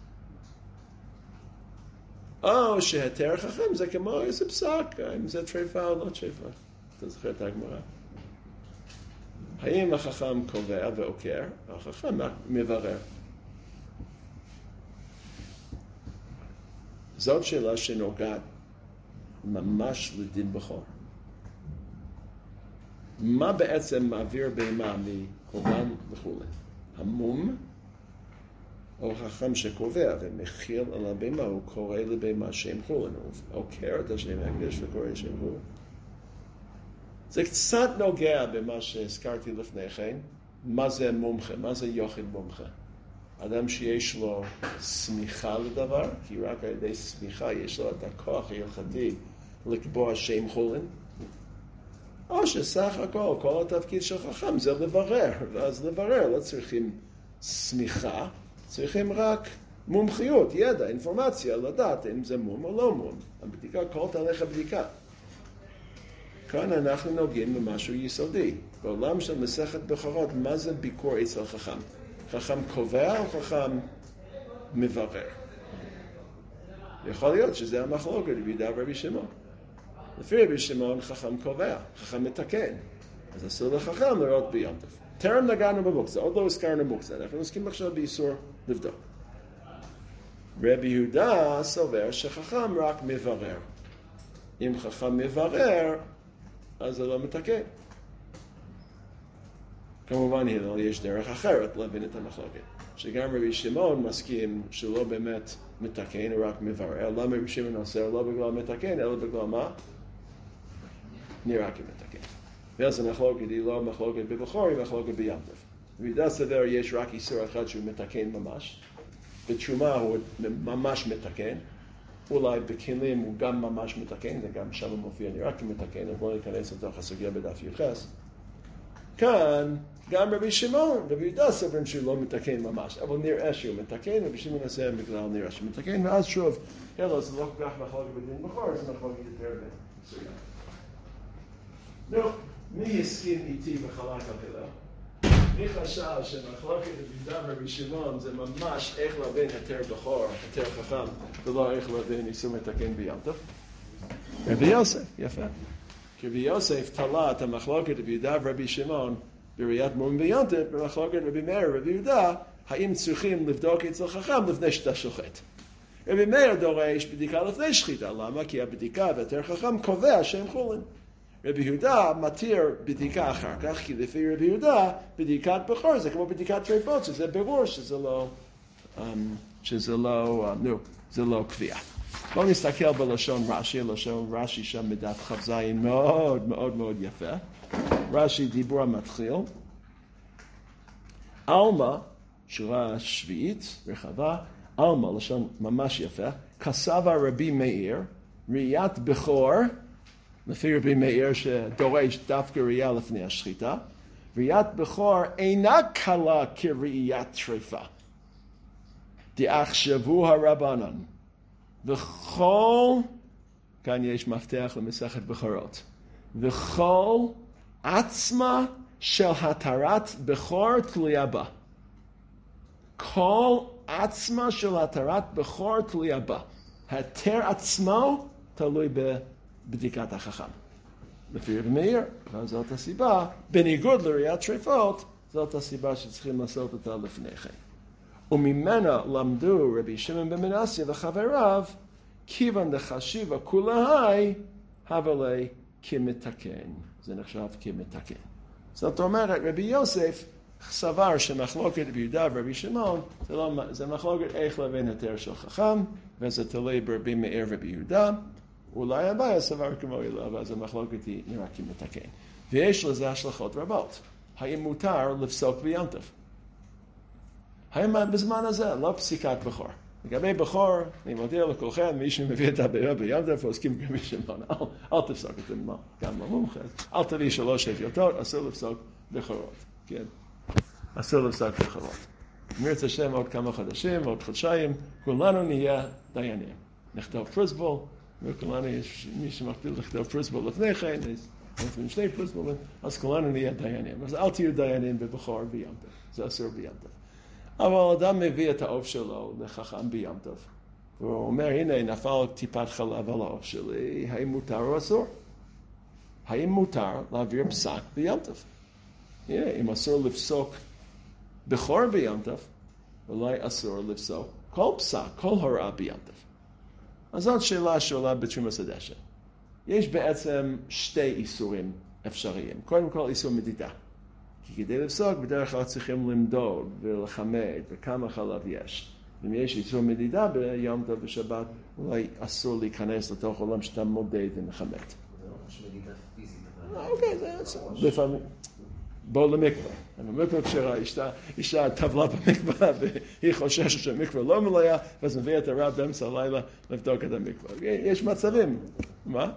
או שהיתר חכם זה כמו איזה פסק, האם זה טריפה או לא טריפה. אתה זוכר את הגמרא? האם החכם קובע ועוקר? החכם מברר. זאת שאלה שנוגעת ממש לדין בכור. מה בעצם מעביר בהמה מקורבן וכו'? המום או החכם שקובע ומכיל על הבהמה, הוא קורא לבהמה שם חולין, הוא עוקר את השם הקדש וקורא שם חולין. זה קצת נוגע במה שהזכרתי לפני כן, מה זה מומחה, מה זה יוחד מומחה. אדם שיש לו סמיכה לדבר, כי רק על ידי סמיכה יש לו את הכוח ההלכתי לקבוע שם חולין, או שסך הכל, כל התפקיד של חכם זה לברר, ואז לברר לא צריכים סמיכה, צריכים רק מומחיות, ידע, אינפורמציה, לדעת אם זה מום או לא מום. הבדיקה, כל תהליך הבדיקה. כאן אנחנו נוגעים במשהו יסודי. בעולם של מסכת בכורות, מה זה ביקור אצל חכם? חכם קובע או חכם מברר? יכול להיות שזה המחלוקת בידי רבי שמעון. לפי רבי שמעון חכם קובע, חכם מתקן. אז אסור לחכם לראות ביום טוב. טרם נגענו במוקצה, עוד לא הזכרנו מוקצה. אנחנו עוסקים עכשיו באיסור לבדוק. רבי יהודה סובר שחכם רק מברר. אם חכם מברר, אז זה לא מתקן. כמובן, יש דרך אחרת להבין את המחלוקת. שגם רבי שמעון מסכים שלא באמת מתקן, הוא רק מברר. למה רבי שמעון עושה? לא בגלל מתקן, אלא בגלל מה? נראה כמתקן. ואז המחלוקת היא לא מחלוקת בבכור, היא מחלוקת בים טוב. במידה סבר יש רק איסור אחד שהוא מתקן ממש, בתרומה הוא ממש מתקן, אולי בכלים הוא גם ממש מתקן, זה גם שם מופיע נראה כמתקן, אז בואו ניכנס לתוך הסוגיה בדף יחס. כאן גם רבי שמעון, רבי יהודה סוברים שהוא לא מתקן ממש, אבל נראה שהוא מתקן, רבי שמעון עושה בגלל נראה שהוא מתקן, ואז שוב, אלא זה לא כל כך מחלוקת בדין בכור, זה מחלוקת יותר מסוים. נו, מי הסכים איתי וחלק על הלל? מי חשב שמחלוקת רבי רבי שמעון זה ממש איך להבין היתר בכור, היתר חכם, ולא איך להבין איסור מתקן בים טוב? רבי יוסף, יפה. כי רבי יוסף תלה את המחלוקת רבי יהודה ורבי שמעון בראיית מום בים טוב, במחלוקת רבי מאיר ורבי יהודה, האם צריכים לבדוק אצל חכם לפני שאתה שוחט. רבי מאיר דורש בדיקה לפני שחיטה, למה? כי הבדיקה והיתר חכם קובע שהם חולין. רבי יהודה מתיר בדיקה אחר כך, כי לפי רבי יהודה, בדיקת בכור זה כמו בדיקת טרפות, שזה ברור שזה לא, שזה לא, נו, זה לא קביעה. בואו נסתכל בלשון רש"י, לשון רש"י שם בדף כ"ז מאוד מאוד מאוד יפה. רש"י דיבור המתחיל. עלמא, שורה שביעית, רחבה, עלמא, לשון ממש יפה, כסבה רבי מאיר, ראיית בכור, לפי רבי מאיר שדורש דווקא ראייה לפני השחיטה, ראיית בכור אינה קלה כראיית טרפה. דאחשבו הרבנן. וכל, כאן יש מפתח למסכת בכורות, וכל עצמה של התרת בכור תלויה בה. כל עצמה של התרת בכור תלויה בה. התר עצמו תלוי בבדיקת החכם. לפי רבי מאיר, זאת הסיבה, בניגוד לראיית טרפות, זאת הסיבה שצריכים לעשות אותה לפני כן. וממנה למדו רבי שמעון בן מנסיה וחבריו, כיוון דחשיבה כולה היי, הווה לי כמתקן. זה נחשב כמתקן. זאת אומרת, רבי יוסף סבר שמחלוקת רבי יהודה ורבי שמעון, זה, לא, זה מחלוקת איך להבין היתר של חכם, וזה תלוי ברבי מאיר ורבי יהודה. אולי הבעיה סבר כמו אלו, אבל זה מחלוקת היא נראה כמתקן. ויש לזה השלכות רבות. האם מותר לפסוק בים טוב? האם בזמן הזה לא פסיקת בכור? לגבי בכור, אני מודיע לכולכם, מי שמביא את הבעיה בים טוב, עוסקים כרבי שמעון. אל, אל תפסוק את זה, גם במומחה. אל תביא שלוש אביותות, אסור לפסוק בכורות. כן? אסור לפסוק בכורות. מרצה שם עוד כמה חודשים, עוד חודשיים, כולנו נהיה דיינים. נכתוב פריסבול, וכולנו יש מי שמקביל לכתוב פריסבול לפני כן, לפני שני פריסבולים, אז כולנו נהיה דיינים. אז אל תהיו דיינים בבכור בים טוב. זה אסור בים טוב. אבל אדם מביא את העוף שלו לחכם בים טוב. והוא אומר, הנה, נפל טיפת חלב על העוף שלי, האם מותר או אסור? האם מותר להעביר פסק בים טוב? הנה, אם אסור לפסוק בכור בים טוב, אולי אסור לפסוק כל פסק, כל הוראה בים טוב. אז זאת שאלה שעולה בתרומת הדשא. יש בעצם שתי איסורים אפשריים. קודם כל, איסור מדידה. כי כדי לפסוק, בדרך כלל צריכים למדוד ולחמד וכמה חלב יש. אם יש איסור מדידה ביום טוב בשבת, אולי אסור להיכנס לתוך עולם שאתה מודד ומחמד. זה לא ממש מדידה פיזית. אוקיי, זה אסור. לפעמים. בוא למקווה. המקווה כשהאישה טבלה במקווה והיא חוששת שהמקווה לא מלאה, ואז מביא את הרב באמצע הלילה לבדוק את המקווה. יש מצבים. מה?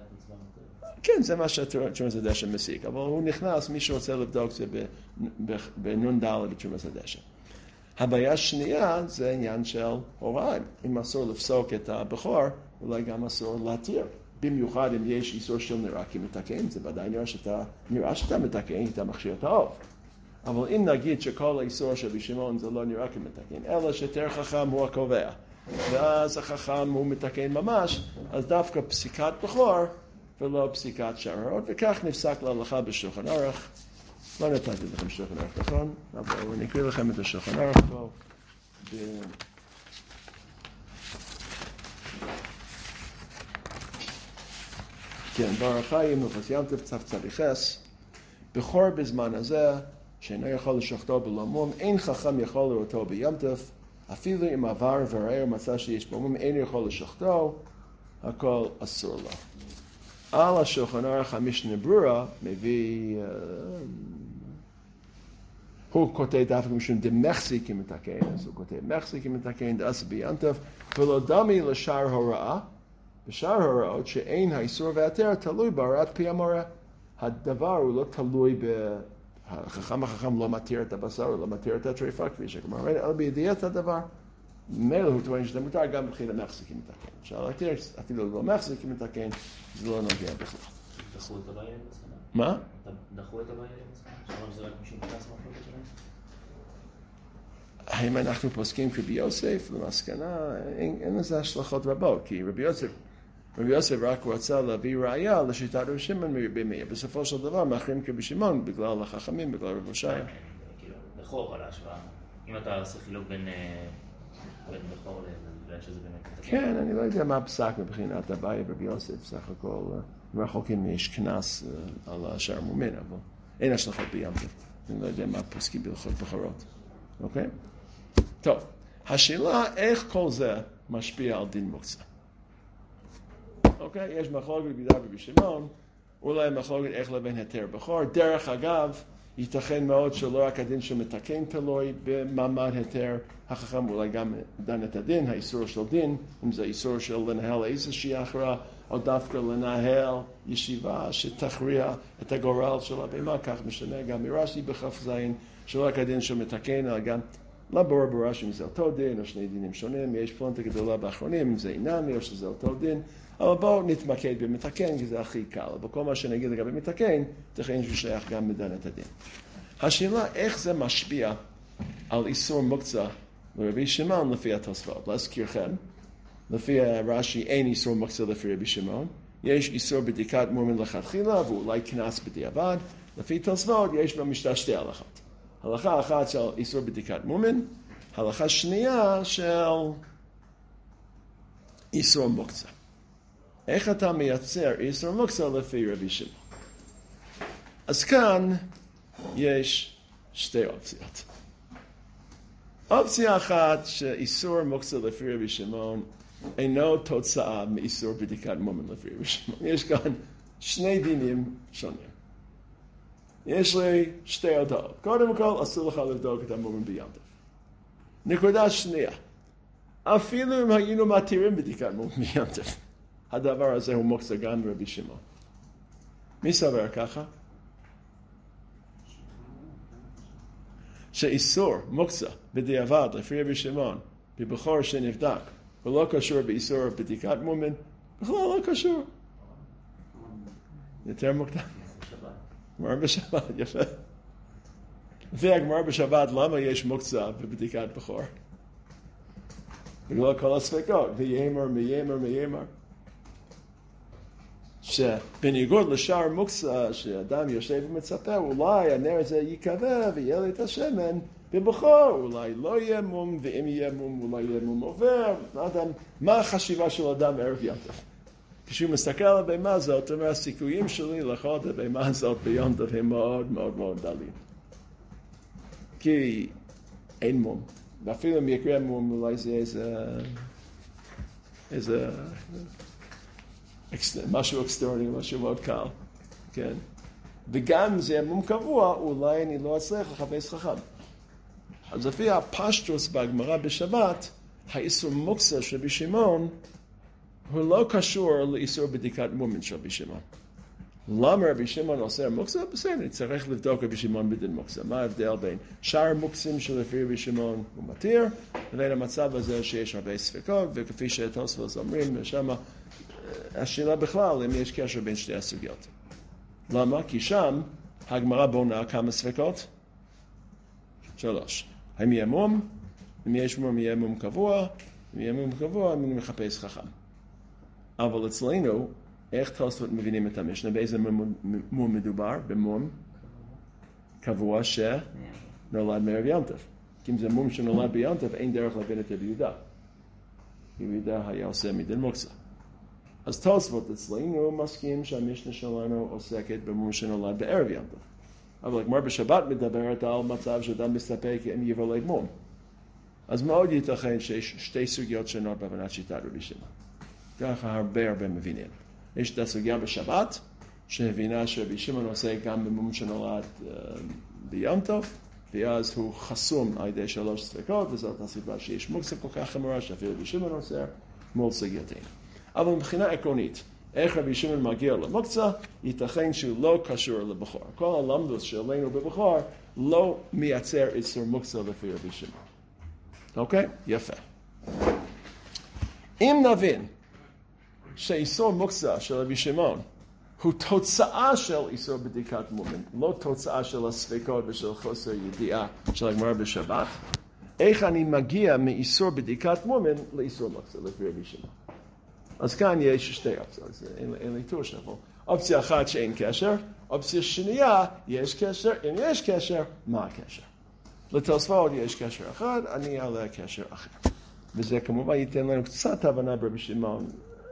כן, זה מה שתרומת הדשא מסיק, אבל הוא נכנס, מי שרוצה לבדוק זה בנון ד' בתרומת הדשא. הבעיה השנייה זה עניין של הוראה. אם אסור לפסוק את הבכור, אולי גם אסור להתיר. במיוחד אם יש איסור של נראה כמתקן, זה ודאי נראה שאתה, נראה שאתה מתקן, אתה מכשיר את העוף. אבל אם נגיד שכל האיסור של רבי שמעון זה לא נראה כמתקן, אלא שיותר חכם הוא הקובע, ואז החכם הוא מתקן ממש, אז דווקא פסיקת בכור ולא פסיקת שערות, וכך נפסק להלכה בשולחן ערוך. לא נתתי לכם שולחן ערוך, נכון? אבל אני אקריא לכם את השולחן ערוך פה. ב... כן, בר החיים, נפש ים טוב, צף צדיחס. בכור בזמן הזה, שאינו יכול לשחטו בלא מום, אין חכם יכול לראותו בים טוב, אפילו אם עבר וראה ומצא שיש בו מום, אין יכול לשחטו, הכל אסור לו. על השולחן ערוך המשנה ברורה מביא, הוא כותב דווקא משום דמחזיק מתקן, אז הוא כותב מחזיק מתקן, דאס ביאנטף, ולא דמי לשאר הוראה, בשאר ההוראות שאין האיסור והיתר תלוי בהוראת פי המורה. הדבר הוא לא תלוי ב... החכם החכם לא מתיר את הבשר, הוא לא מתיר את הטריפה, כפי שכלומר, אלא בידיעת הדבר. מילא הוא טוען שזה מותר גם מבחינת מחזיק מתקן. אפשר להתיר, אפילו לא מחזיק מתקן, זה לא נוגע בכלל. דחו את הבעיה למסקנה? מה? דחו את הבעיה למסקנה? שאומר שזה רק משום פנס המחלוקת שלהם? האם אנחנו פוסקים כרבי יוסף למסקנה? אין, אין לזה השלכות רבות, כי רבי יוסף, רבי יוסף רק רצה להביא ראיה לשיטת רבי שמעון מרבי מאיר. בסופו של דבר מאחרים כרבי שמעון בגלל החכמים, בגלל רבי הושעיה. כאילו, בכור על ההשוואה. אם אתה עושה חילוק בין בכור לבן שזה באמת... כן, אני לא יודע מה הפסק מבחינת הבעיה רבי יוסף, סך הכל רחוקים יש כנס על השאר מומין, אבל אין השלכות בים טוב. אני לא יודע מה פוסקים בהלכות בחורות. אוקיי? טוב, השאלה איך כל זה משפיע על דין מוקצה. אוקיי? יש מחלוקת בידי רבי שמעון, אולי מחלוקת איך לבין היתר בכור. דרך אגב, ייתכן מאוד שלא רק הדין שמתקן תלוי במעמד היתר, החכם אולי גם דן את הדין, האיסור של דין, אם זה איסור של לנהל איזושהי הכרעה, או דווקא לנהל ישיבה שתכריע את הגורל של הבהמה, כך משנה גם מרש"י בכף זין, שלא רק הדין שמתקן, אלא גם לא ברור ברש"י אם זה אותו דין, או שני דינים שונים, יש פלונטה גדולה באחרונים, אם זה אינמי או שזה אותו דין, אבל בואו נתמקד במתקן, כי זה הכי קל. בכל מה שנגיד לגבי מתקן, תכן ששייך גם מדן את הדין. השאלה איך זה משפיע על איסור מוקצה לרבי שמעון לפי התוספות. להזכירכם, לפי רש"י אין איסור מוקצה לפי רבי שמעון, יש איסור בדיקת מומין לכתחילה, ואולי כנס בדיעבד. לפי תוספות יש במשנה שתי הלכות. הלכה אחת של איסור בדיקת מומין, הלכה שנייה של איסור מוקצה. איך אתה מייצר איסור מוקצה לפי רבי שמעון? אז כאן יש שתי אופציות. אופציה אחת שאיסור מוקצה לפי רבי שמעון אינו תוצאה מאיסור בדיקת מומין לפי רבי שמעון. יש כאן שני דינים שונים. יש לי שתי הודעות. קודם כל, אסור לך לבדוק את המומין בים טוב. נקודה שנייה. אפילו אם היינו מתירים בדיקת מומין בים טוב, הדבר הזה הוא מוקצה גם רבי שמעון. מי סבר ככה? שאיסור מוקצה בדיעבד לפי רבי שמעון בבכור שנבדק ולא קשור באיסור בדיקת מומין, בכלל לא קשור. יותר מוקדם. גמרא בשבת, יפה. לפי הגמרא בשבת, למה יש מוקצה בבדיקת בכור? בגלל כל הספקות, ויאמר, מיימר, מיימר. שבניגוד לשאר מוקצה, שאדם יושב ומצפה, אולי הנר הזה יקווה ויהיה לי את השמן בבכור, אולי לא יהיה מום, ואם יהיה מום, אולי יהיה מום עובר. אדם, מה החשיבה של אדם ערב ים טוב? כשהוא מסתכל על הבהמה הזאת, הוא אומר, הסיכויים שלי לאכול את הבהמה הזאת ביום טוב הם מאוד מאוד מאוד דלים. כי אין מום. ואפילו אם יקרה מום, אולי זה איזה... איזה... משהו אקסטרני, משהו מאוד קל. כן? וגם אם זה מום קבוע, אולי אני לא אצליח לחפש חכם. אז לפי הפשטוס בגמרא בשבת, האיסור מוקצה של רבי שמעון, הוא לא קשור לאיסור בדיקת מומין של רבי שמעון. למה רבי שמעון עושה מוקצה? בסדר, צריך לבדוק רבי שמעון בדין מוקצה. מה ההבדל בין שאר מוקצים שלפי רבי שמעון הוא מתיר, לבין המצב הזה שיש הרבה ספקות, וכפי שתוספות אומרים, ושם השאלה בכלל אם יש קשר בין שתי הסוגיות. למה? כי שם הגמרא בונה כמה ספקות? שלוש. האם יהיה מום? אם יש מום, יהיה מום קבוע. אם יהיה מום קבוע, אני מחפש חכם. אבל אצלנו, איך תוספות מבינים את המשנה? באיזה מום מדובר? במום קבוע שנולד מערב ים טוב. כי אם זה מום שנולד בים טוב, אין דרך להבין את רבי יהודה. רבי יהודה היה עושה מדין מוקצה. אז תוספות אצלנו מסכים שהמשנה שלנו עוסקת במום שנולד בערב ים טוב. אבל הגמרא בשבת מדברת על מצב שאדם מסתפק אם יוולד מום. אז מאוד ייתכן שיש שתי סוגיות שונות בהבנת שיטת רבי שמעון. ככה הרבה הרבה מבינים. יש את הסוגיה בשבת, שהבינה שרבי שמעון עושה גם במום שנולד uh, ביום טוב, ואז הוא חסום על ידי שלוש ספקות, וזאת הסיבה שיש מוקצה כל כך חמורה, שאפילו רבי שמעון עושה מול סוגייתנו. אבל מבחינה עקרונית, איך רבי שמעון מגיע למוקצה, ייתכן שהוא לא קשור לבחור. כל הלמדוס שעלינו בבחור לא מייצר איסור מוקצה לפי רבי שמעון. אוקיי? יפה. אם נבין שאיסור מוקצה של רבי שמעון הוא תוצאה של איסור בדיקת מומן, לא תוצאה של הספקות ושל חוסר ידיעה של הגמרא בשבת, איך אני מגיע מאיסור בדיקת מומן לאיסור מוקצה לפי רבי שמעון? אז כאן יש שתי אופציות, אין, אין לי טור שפה. אופציה אחת שאין קשר, אופציה שנייה, יש קשר, אם יש קשר, מה הקשר? לתוספות יש קשר אחד, אני אעלה קשר אחר. וזה כמובן ייתן לנו קצת הבנה ברבי שמעון.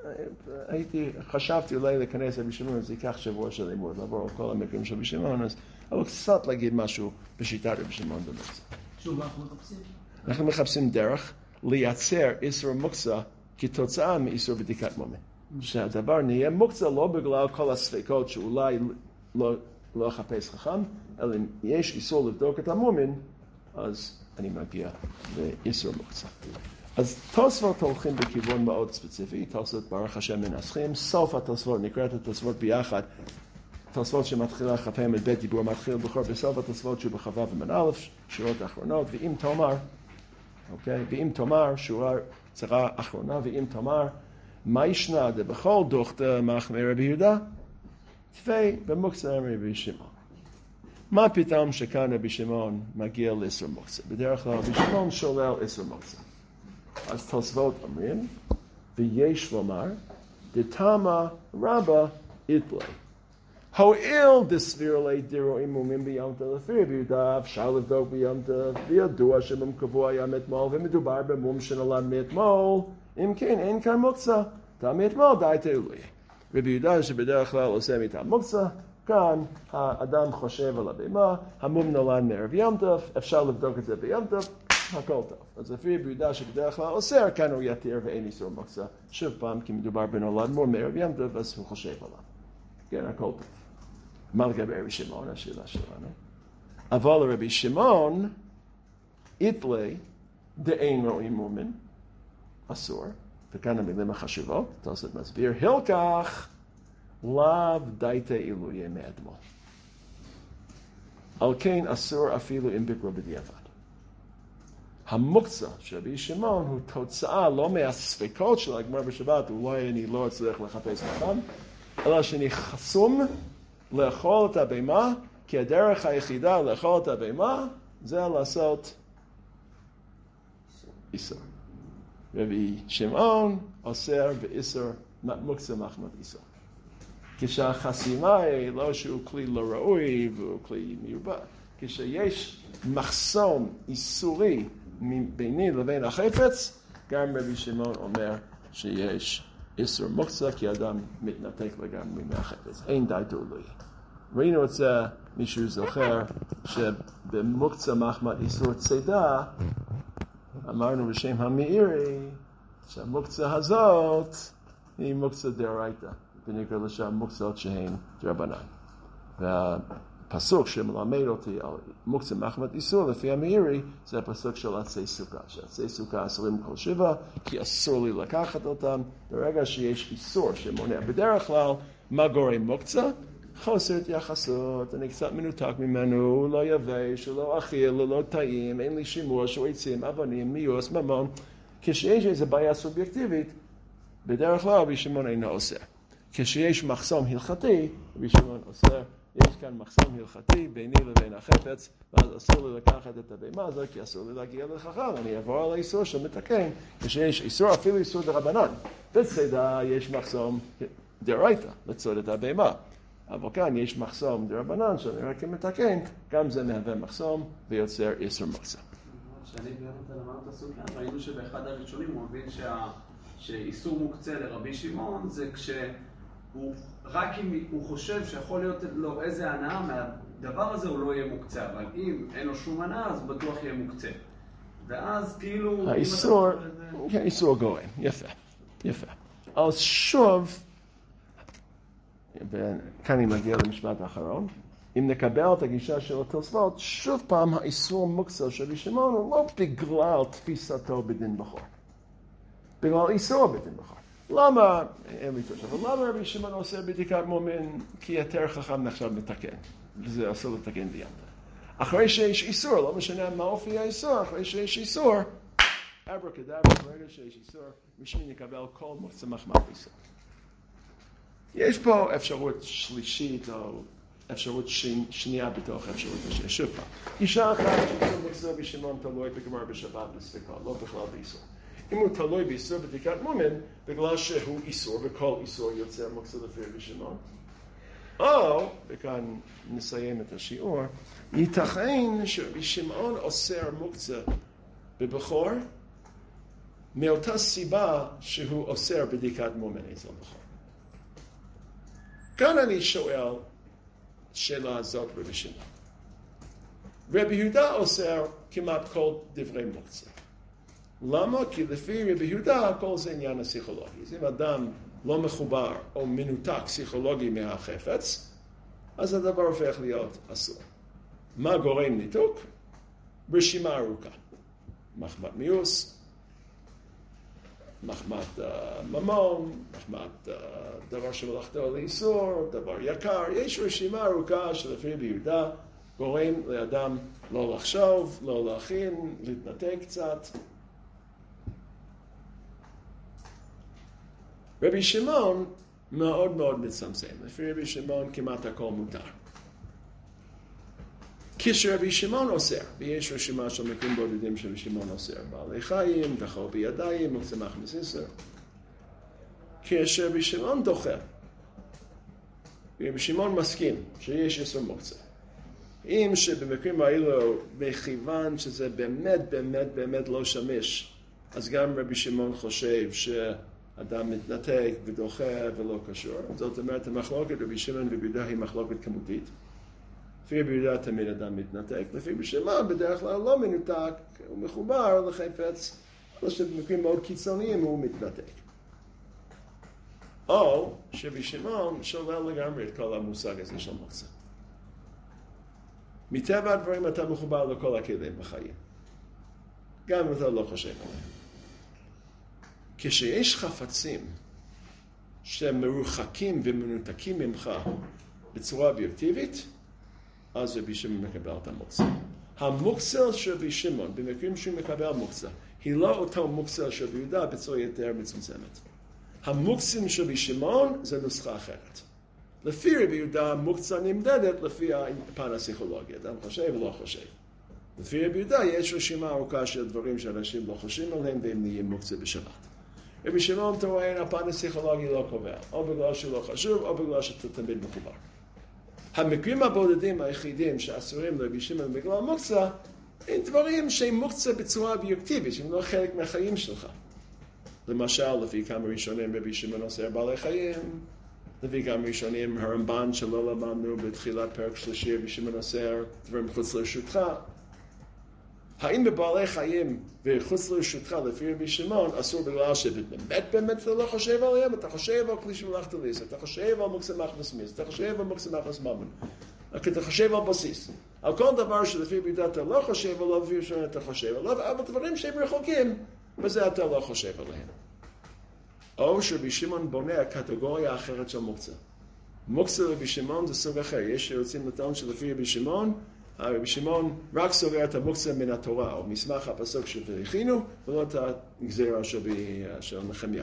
הייתי, חשבתי אולי להיכנס לרבי שמעון, זה ייקח שבוע של לימוד, לעבור על כל המקרים של רבי שמעון, אז אבל קצת להגיד משהו בשיטת רבי שמעון במקצה. שוב, אנחנו מחפשים? אנחנו מחפשים דרך לייצר איסור מוקצה כתוצאה מאיסור בדיקת מומן. שהדבר נהיה מוקצה לא בגלל כל הספקות שאולי לא, לא חפש חכם, אלא אם יש איסור לבדוק את המומן, אז אני מגיע לאיסור מוקצה. אז תוספות הולכים בכיוון מאוד ספציפי, תוספות ברוך השם מנסחים, סוף התוספות, נקראת התוספות ביחד, תוספות שמתחילה כ"ה בית דיבור, מתחיל בחור בסוף התוספות שהוא בכ"ו ומן א', שורות האחרונות, ואם תאמר, אוקיי, ואם תאמר, שורה צרה אחרונה, ואם תאמר, מה ישנה דבכל דוכתא מחמיר רבי יהודה? תפי במוקצה רבי שמעון. מה פתאום שכאן רבי שמעון מגיע לאיסור מוקצה? בדרך כלל רבי שמעון שולל איסור מוקצה. אז תוספות אומרים, ויש לומר, דתמה רבה איתלי. הואיל דסביר לי דרועים מומים ביום טוב לפי רבי יהודה, אפשר לבדוק ביום טוב, וידוע שמום קבוע היה מאתמול, ומדובר במום שנולד מאתמול, אם כן, אין כאן מוקצה, טעם מאתמול די תאולי. רבי יהודה שבדרך כלל עושה מטעם מוקצה, כאן האדם חושב על הבהמה, המום נולד מערב יום טוב, אפשר לבדוק את זה ביום טוב, הכל טוב. אז לפי רבי יהודה שבדרך כלל אוסר, כאן הוא יתיר ואין איסור מוקצה. שוב פעם, כי מדובר בנולד מום מערב יום טוב, אז הוא חושב עליו. כן, הכל טוב. מה לגבי רבי שמעון? השאלה שלנו. אבל רבי שמעון, איתלי, דאין רואים מומן, אסור, וכאן המילים החשובות, תוספות מסביר, הלקח, לאו דייתא עילויה מאתמול. על כן אסור אפילו אם ביקרו בדיעבד. המוקצה של רבי שמעון הוא תוצאה לא מהספקות של הגמרא בשבת, אולי אני לא אצליח לחפש אותם, אלא שאני חסום לאכול את הבהמה, כי הדרך היחידה לאכול את הבהמה זה לעשות איסור. רבי שמעון אוסר באיסור מוקצה מחמת איסור. כשהחסימה היא לא שהוא כלי לא ראוי והוא כלי מיובא, כשיש מחסום איסורי ביני לבין החפץ, גם רבי שמעון אומר שיש איסור מוקצה, כי אדם מתנתק לגמרי מהחפץ. אין די תאולי. ראינו את זה, מישהו זוכר, שבמוקצה מחמת איסור צידה, אמרנו בשם המאירי, שהמוקצה הזאת היא מוקצה דאורייתא, ונקרא לשם מוקצות שהן דרבנן. והפסוק שמלמד אותי על מוקצה מחמת איסור לפי המאירי, זה הפסוק של עצי סוכה. שעצי סוכה אסורים כל שבע, כי אסור לי לקחת אותם, ברגע שיש איסור שמונע. בדרך כלל, מה גורם מוקצה? חוסר התייחסות, אני קצת מנותק ממנו, לא יבש, לא אכיל, לא טעים, אין לי שימוש, או עצים, אבנים, מיוס, ממון. כשיש איזו בעיה סובייקטיבית, בדרך כלל רבי שמעון אינו אוסר. כשיש מחסום הלכתי, רבי שמעון אוסר. יש כאן מחסום הלכתי ביני לבין החפץ, ואז אסור לי לקחת את הבהמה הזו, כי אסור לי להגיע לחכם, אני אעבור על האיסור שמתקן, כשיש איסור, אפילו איסור דרבנן. בצידה יש מחסום דאורייתא, לצוד את הבהמה. אבל כאן יש מחסום דרבנן, שאני רק מתקן, גם זה מהווה מחסום ויוצר איסור מוקצה. כשאני באמת למדנו את הסוגיה, ראינו שבאחד הראשונים הוא מבין שה... שאיסור מוקצה לרבי שמעון זה כשהוא, רק אם הוא חושב שיכול להיות לו איזה הנאה מהדבר הזה הוא לא יהיה מוקצה, אבל אם אין לו שום הנאה אז בטוח יהיה מוקצה. ואז כאילו... האיסור, האיסור גורם, יפה, יפה. אז שוב, וכאן אני מגיע למשפט האחרון, אם נקבל את הגישה של התוספות, שוב פעם האיסור מוקצה של רבי שמעון הוא לא בגלל תפיסתו בדין בכור. בגלל איסור בדין בכור. למה, אין לי תושב, אבל למה רבי שמעון עושה בדיקת מומין? כי יותר חכם נחשב מתקן. וזה אסור לתקן ביד. אחרי שיש איסור, לא משנה מה אופי האיסור, אחרי שיש איסור, אברקדברה, ברגע שיש איסור, משמין יקבל כל מוקצה מחמת איסור. יש פה אפשרות שלישית או אפשרות שנייה בתוך אפשרות השנייה. שוב פעם, אישה אחת שאיסור מוקצה רבי שמעון תלוי בגמר בשבת בספיקה, לא בכלל באיסור. אם הוא תלוי באיסור בדיקת מומין, בגלל שהוא איסור, וכל איסור יוצר מוקצה לפי רבי שמעון, או, וכאן נסיים את השיעור, ייתכן שרבי שמעון אוסר מוקצה בבכור, מאותה סיבה שהוא אוסר בדיקת מומין אצל בכור. כאן אני שואל שאלה הזאת רבי שמעון. רבי יהודה אוסר כמעט כל דברי מוקצה. למה? כי לפי רבי יהודה כל זה עניין הפסיכולוגי. אז אם אדם לא מחובר או מנותק פסיכולוגי מהחפץ, אז הדבר הופך להיות אסור. מה גורם ניתוק? רשימה ארוכה. מחמת מיוס, מחמת uh, ממון, מחמת uh, דבר שמלאכתו לאיסור, דבר יקר. יש רשימה ארוכה שלפי רבי יהודה גורם לאדם לא לחשוב, לא להכין, להתנתק קצת. רבי שמעון מאוד מאוד מצמצם. לפי רבי שמעון כמעט הכל מותר. כשרבי שמעון אוסר, ויש רשימה של מקרים בודדים שרבי שמעון אוסר, בעלי חיים, דחו בידיים, מוקצה מחמת איסור. כשרבי שמעון דוחה, רבי שמעון מסכים שיש איסור מוקצה. אם שבמקרים האלו, מכיוון שזה באמת באמת באמת לא שמיש, אז גם רבי שמעון חושב ש... אדם מתנתק ודוחה ולא קשור. זאת אומרת, המחלוקת רבי שמעון ורבי יהודה היא מחלוקת כמותית. לפי רבי יהודה תמיד אדם מתנתק, לפי רבי שמעון בדרך כלל לא מנותק, הוא מחובר לחפץ, אבל שבמקרים מאוד קיצוניים הוא מתנתק. או שרבי שמעון שולל לגמרי את כל המושג הזה של מוקצה. מטבע הדברים אתה מחובר לכל הכלים בחיים. גם אם אתה לא חושב עליהם. כשיש חפצים שהם מרוחקים ומנותקים ממך בצורה אובייקטיבית, אז רבי שמעון מקבל את המוקצה. המוקצה של רבי שמעון, במקרים שהוא מקבל מוקצה, היא לא אותו מוקצה של רבי יהודה בצורה יותר מצומצמת. המוקצים של רבי שמעון זה נוסחה אחרת. לפי רבי יהודה המוקצה נמדדת לפי הפן הפסיכולוגי. אדם חושב ולא חושב. לפי רבי יהודה יש רשימה ארוכה של דברים שאנשים לא חושבים עליהם והם נהיים מוקצה בשבת. רבי שמעון טוען הפן הפסיכולוגי לא קובע, או בגלל שהוא לא חשוב, או בגלל שאתה תמיד מחובר. המקרים הבודדים היחידים שאסורים לרבי שמעון בגלל מוקצה, הם דברים שהם מוקצה בצורה אובייקטיבית, שהם לא חלק מהחיים שלך. למשל, לפי כמה ראשונים רבי שמעון אוסר בעלי חיים, לפי כמה ראשונים הרמב"ן שלא למדנו בתחילת פרק שלישי, רבי שמעון אוסר דברים חוץ לרשותך. האם בבעלי חיים וחוץ לרשותך לפי רבי שמעון אסור בגלל שבאמת באמת אתה לא חושב עליהם, אתה חושב על כלי שמלאכת ליס, אתה חושב על מוקצה מחמת מיוס, אתה חושב על מוקצה מחמת ממון, אתה חושב על בסיס. על כל דבר שלפי רבי יהודה אתה לא חושב עליו, לפי רבי שמעון אתה חושב עליו, אבל דברים שהם רחוקים, בזה אתה לא חושב עליהם. או שרבי שמעון בונה קטגוריה אחרת של מוקצה. מוקצה לרבי שמעון זה סוג אחר. יש שרוצים לטעון שלפי רבי שמעון, רבי שמעון רק סוגר את המוקצה מן התורה, או מסמך הפסוק שהכינו, ולא את הגזירה של נחמיה.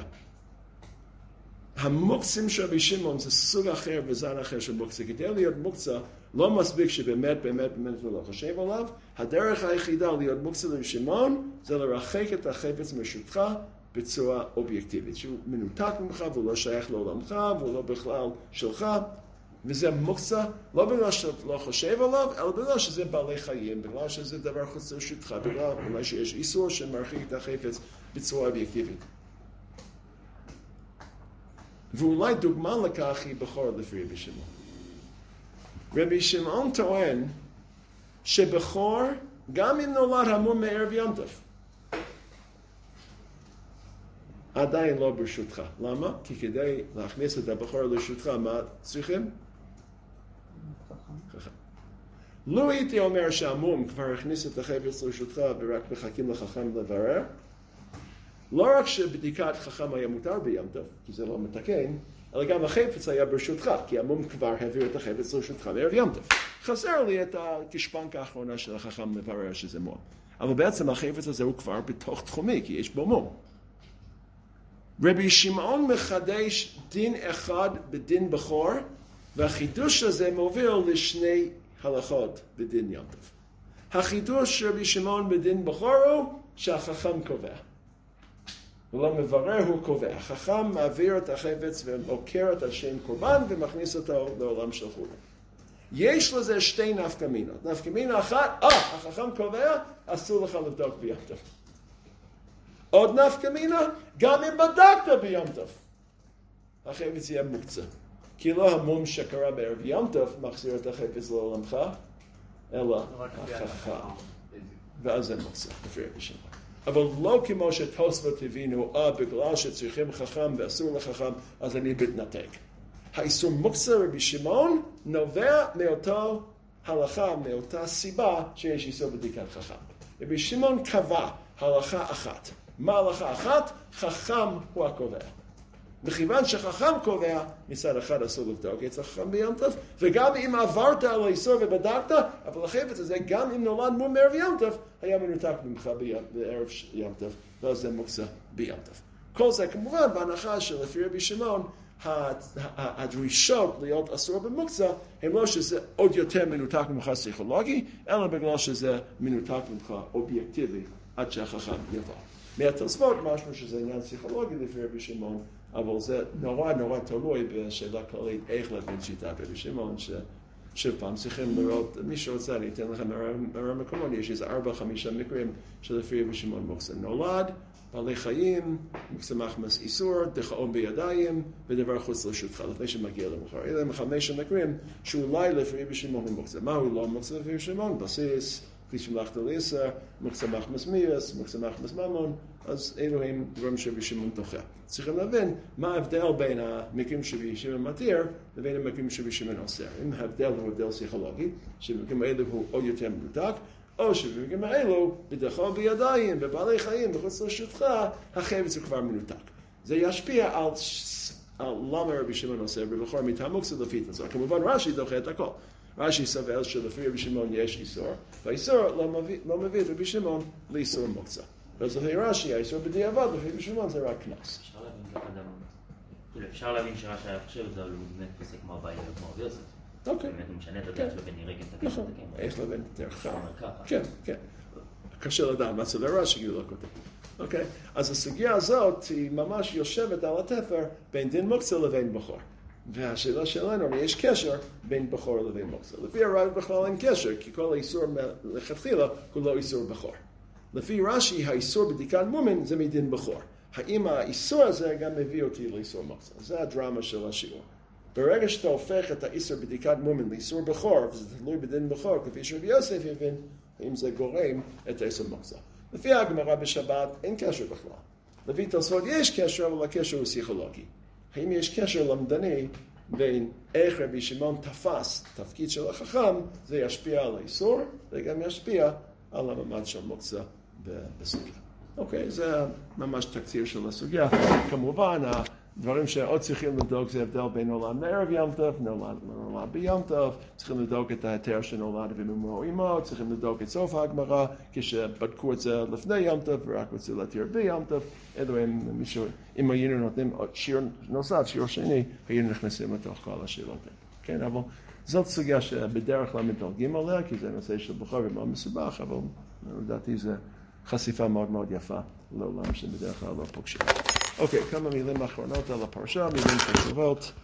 המוקצים של רבי שמעון זה סוג אחר וזן אחר של מוקצה. כדי להיות מוקצה, לא מספיק שבאמת, באמת, באמת לא חושב עליו. הדרך היחידה להיות מוקצה לרבי שמעון, זה לרחק את החפץ מרשותך, בצורה אובייקטיבית, שהוא מנותק ממך, והוא לא שייך לעולמך, והוא לא בכלל שלך, וזה מוקצה, לא בגלל שאתה לא חושב עליו, אלא בגלל שזה בעלי חיים, בגלל שזה דבר חוץ לרשותך, בגלל אולי שיש איסור שמרחיק את החפץ בצורה אובייקטיבית. ואולי דוגמה לכך היא בכור לפי רבי שמעון. רבי שמעון טוען שבכור, גם אם נולד המום מערב יום טוב, עדיין לא ברשותך. למה? כי כדי להכניס את הבכור לרשותך, מה צריכים? חכם. לא הייתי אומר שהמום כבר הכניס את החפץ לרשותך ורק מחכים לחכם לברר. לא רק שבדיקת חכם היה מותר בים טוב, כי זה לא מתקן, אלא גם החפץ היה ברשותך, כי המום כבר העביר את החפץ לרשותך בערב ים טוב. חסר לי את הגשפנקה האחרונה של החכם לברר שזה מום. אבל בעצם החפץ הזה הוא כבר בתוך תחומי, כי יש בו מום. רבי שמעון מחדש דין אחד בדין בכור, והחידוש הזה מוביל לשני הלכות בדין ים טוב. החידוש של רבי שמעון בדין בכור הוא שהחכם קובע. ולא מברר הוא קובע. החכם מעביר את החפץ ועוקר את השם קורבן ומכניס אותו לעולם של חורבן. יש לזה שתי נפקא מינות. נפקא מינה אחת, אה, החכם קובע, אסור לך לבדוק בים טוב. עוד נפקא מינה, גם אם בדקת בים טוב, החפץ יהיה מוקצה. כי לא המום שקרה בערב ים טוב מחזיר את החפץ לעולמך, אלא החכם. ואז זה מוקצה, לפי רבי שמעון. אבל לא כמו שתוספות הבינו, אה, בגלל שצריכים חכם ואסור לחכם, אז אני מתנתק. האיסור מוקצה רבי שמעון נובע מאותו הלכה, מאותה סיבה שיש איסור בדיקת חכם. רבי שמעון קבע הלכה אחת. מה הלכה אחת? חכם הוא הקובע. מכיוון שחכם קובע, מצד אחד אסור לבדוק את החכם בים טוב, וגם אם עברת על האיסור ובדקת, אבל החפץ הזה, גם אם נולד מום בערב ים טוב, היה מנותק ממך בערב ים טוב, ואז זה מוקצה בים טוב. כל זה כמובן בהנחה שלפי רבי שמעון, הדרישות להיות אסור במוקצה, הם לא שזה עוד יותר מנותק ממך פסיכולוגי, אלא בגלל שזה מנותק ממך אובייקטיבי, עד שהחכם יבוא. מהתוספות משהו שזה עניין פסיכולוגי לפי רבי שמעון, אבל זה נורא נורא תלוי בשאלה כללית איך להבין שיטה ברבי שמעון, ששוב פעם צריכים לראות, מי שרוצה אני אתן לכם מראה מקומות, יש איזה ארבע חמישה מקרים שלפי רבי שמעון מוקצה. נולד, בעלי חיים, מוקצה מחמס איסור, דכאון בידיים, ודבר חוץ לרשותך, לפני שמגיע למחר. אלה הם חמישה מקרים שאולי לפי רבי שמעון מוקצה. מה הוא לא מוקצה לפי רבי שמעון? בסיס, כלי שמלאכת ליסר, מוקצה מחמס מירס, מוקצה מחמס ממון, אז אלו הם דברים שרבי שמעון דוחה. צריכים להבין מה ההבדל בין המקרים שרבי שמעון מתיר לבין המקרים שרבי שמעון אוסר. אם ההבדל הוא הבדל פסיכולוגי, שבמקרים האלו הוא עוד יותר מנותק, או שבמקרים האלו, בדכאון בידיים, בבעלי חיים, בחוץ לרשותך, החפץ הוא כבר מנותק. זה ישפיע על, על למה רבי שמעון אוסר, בבכור מטעם מוקצה לפי תזור. כמובן רש"י דוחה את הכל. רש"י סובר שלפי רבי שמעון יש איסור, והאיסור לא מביא, לא מביא את רבי שמעון לאיסור מוקצה. אז לפי רש"י, האיסור בדיעבד, לפי רבי שמעון זה רק קנס. אפשר להבין ככה גם, אפשר להבין שרש"י היה חושב, אבל הוא באמת פוסק כמו הבית וכמו רבי יוסף. אוקיי. באמת הוא משנה את הדרך שלו בין ירק את נכון, איך לבין את דרך ככה. כן, כן. קשה לדעת מה סובר רש"י, הוא לא כותב. אוקיי, אז הסוגיה הזאת היא ממש יושבת על התפר בין דין מוקצה לבין בכור. והשאלה שלנו, יש קשר בין בכור לבין מוקצה. לפי הרב בכלל אין קשר, כי כל האיסור לכתחילה הוא לא איסור בכור. לפי רש"י, האיסור בדיקת מומן זה מדין בכור. האם האיסור הזה גם מביא אותי לאיסור מוקצה? זה הדרמה של השיעור. ברגע שאתה הופך את האיסור בדיקת מומן לאיסור בכור, וזה תלוי בדין בכור, כפי שרבי יוסף הבין, האם זה גורם את האיסור מוקצה. לפי הגמרא בשבת אין קשר בכלל. לפי תוספות יש קשר, אבל הקשר הוא פסיכולוגי. האם יש קשר למדני בין איך רבי שמעון תפס תפקיד של החכם, זה ישפיע על האיסור, וגם ישפיע על המעמד של מוקצה בסוגיה. אוקיי, זה ממש תקציר של הסוגיה. כמובן, הדברים שעוד צריכים לבדוק זה הבדל בין עולם מערב ים טוב, נולד בים טוב, צריכים לבדוק את ההיתר שנולד ומומו אימו, צריכים לבדוק את סוף הגמרא, כשבדקו את זה לפני ים טוב ורק רוצים להתיר בים טוב. אלו הם מישהו, אם היינו נותנים שיר נוסף, שיר שני, היינו נכנסים לתוך כל השאלות. כן, אבל זאת סוגיה שבדרך כלל מדלגים עליה, כי זה נושא של בכור ומאוד מסובך, אבל לדעתי זה חשיפה מאוד מאוד יפה לעולם שבדרך כלל לא פוגשים. אוקיי, כמה מילים אחרונות על הפרשה, מילים חשובות.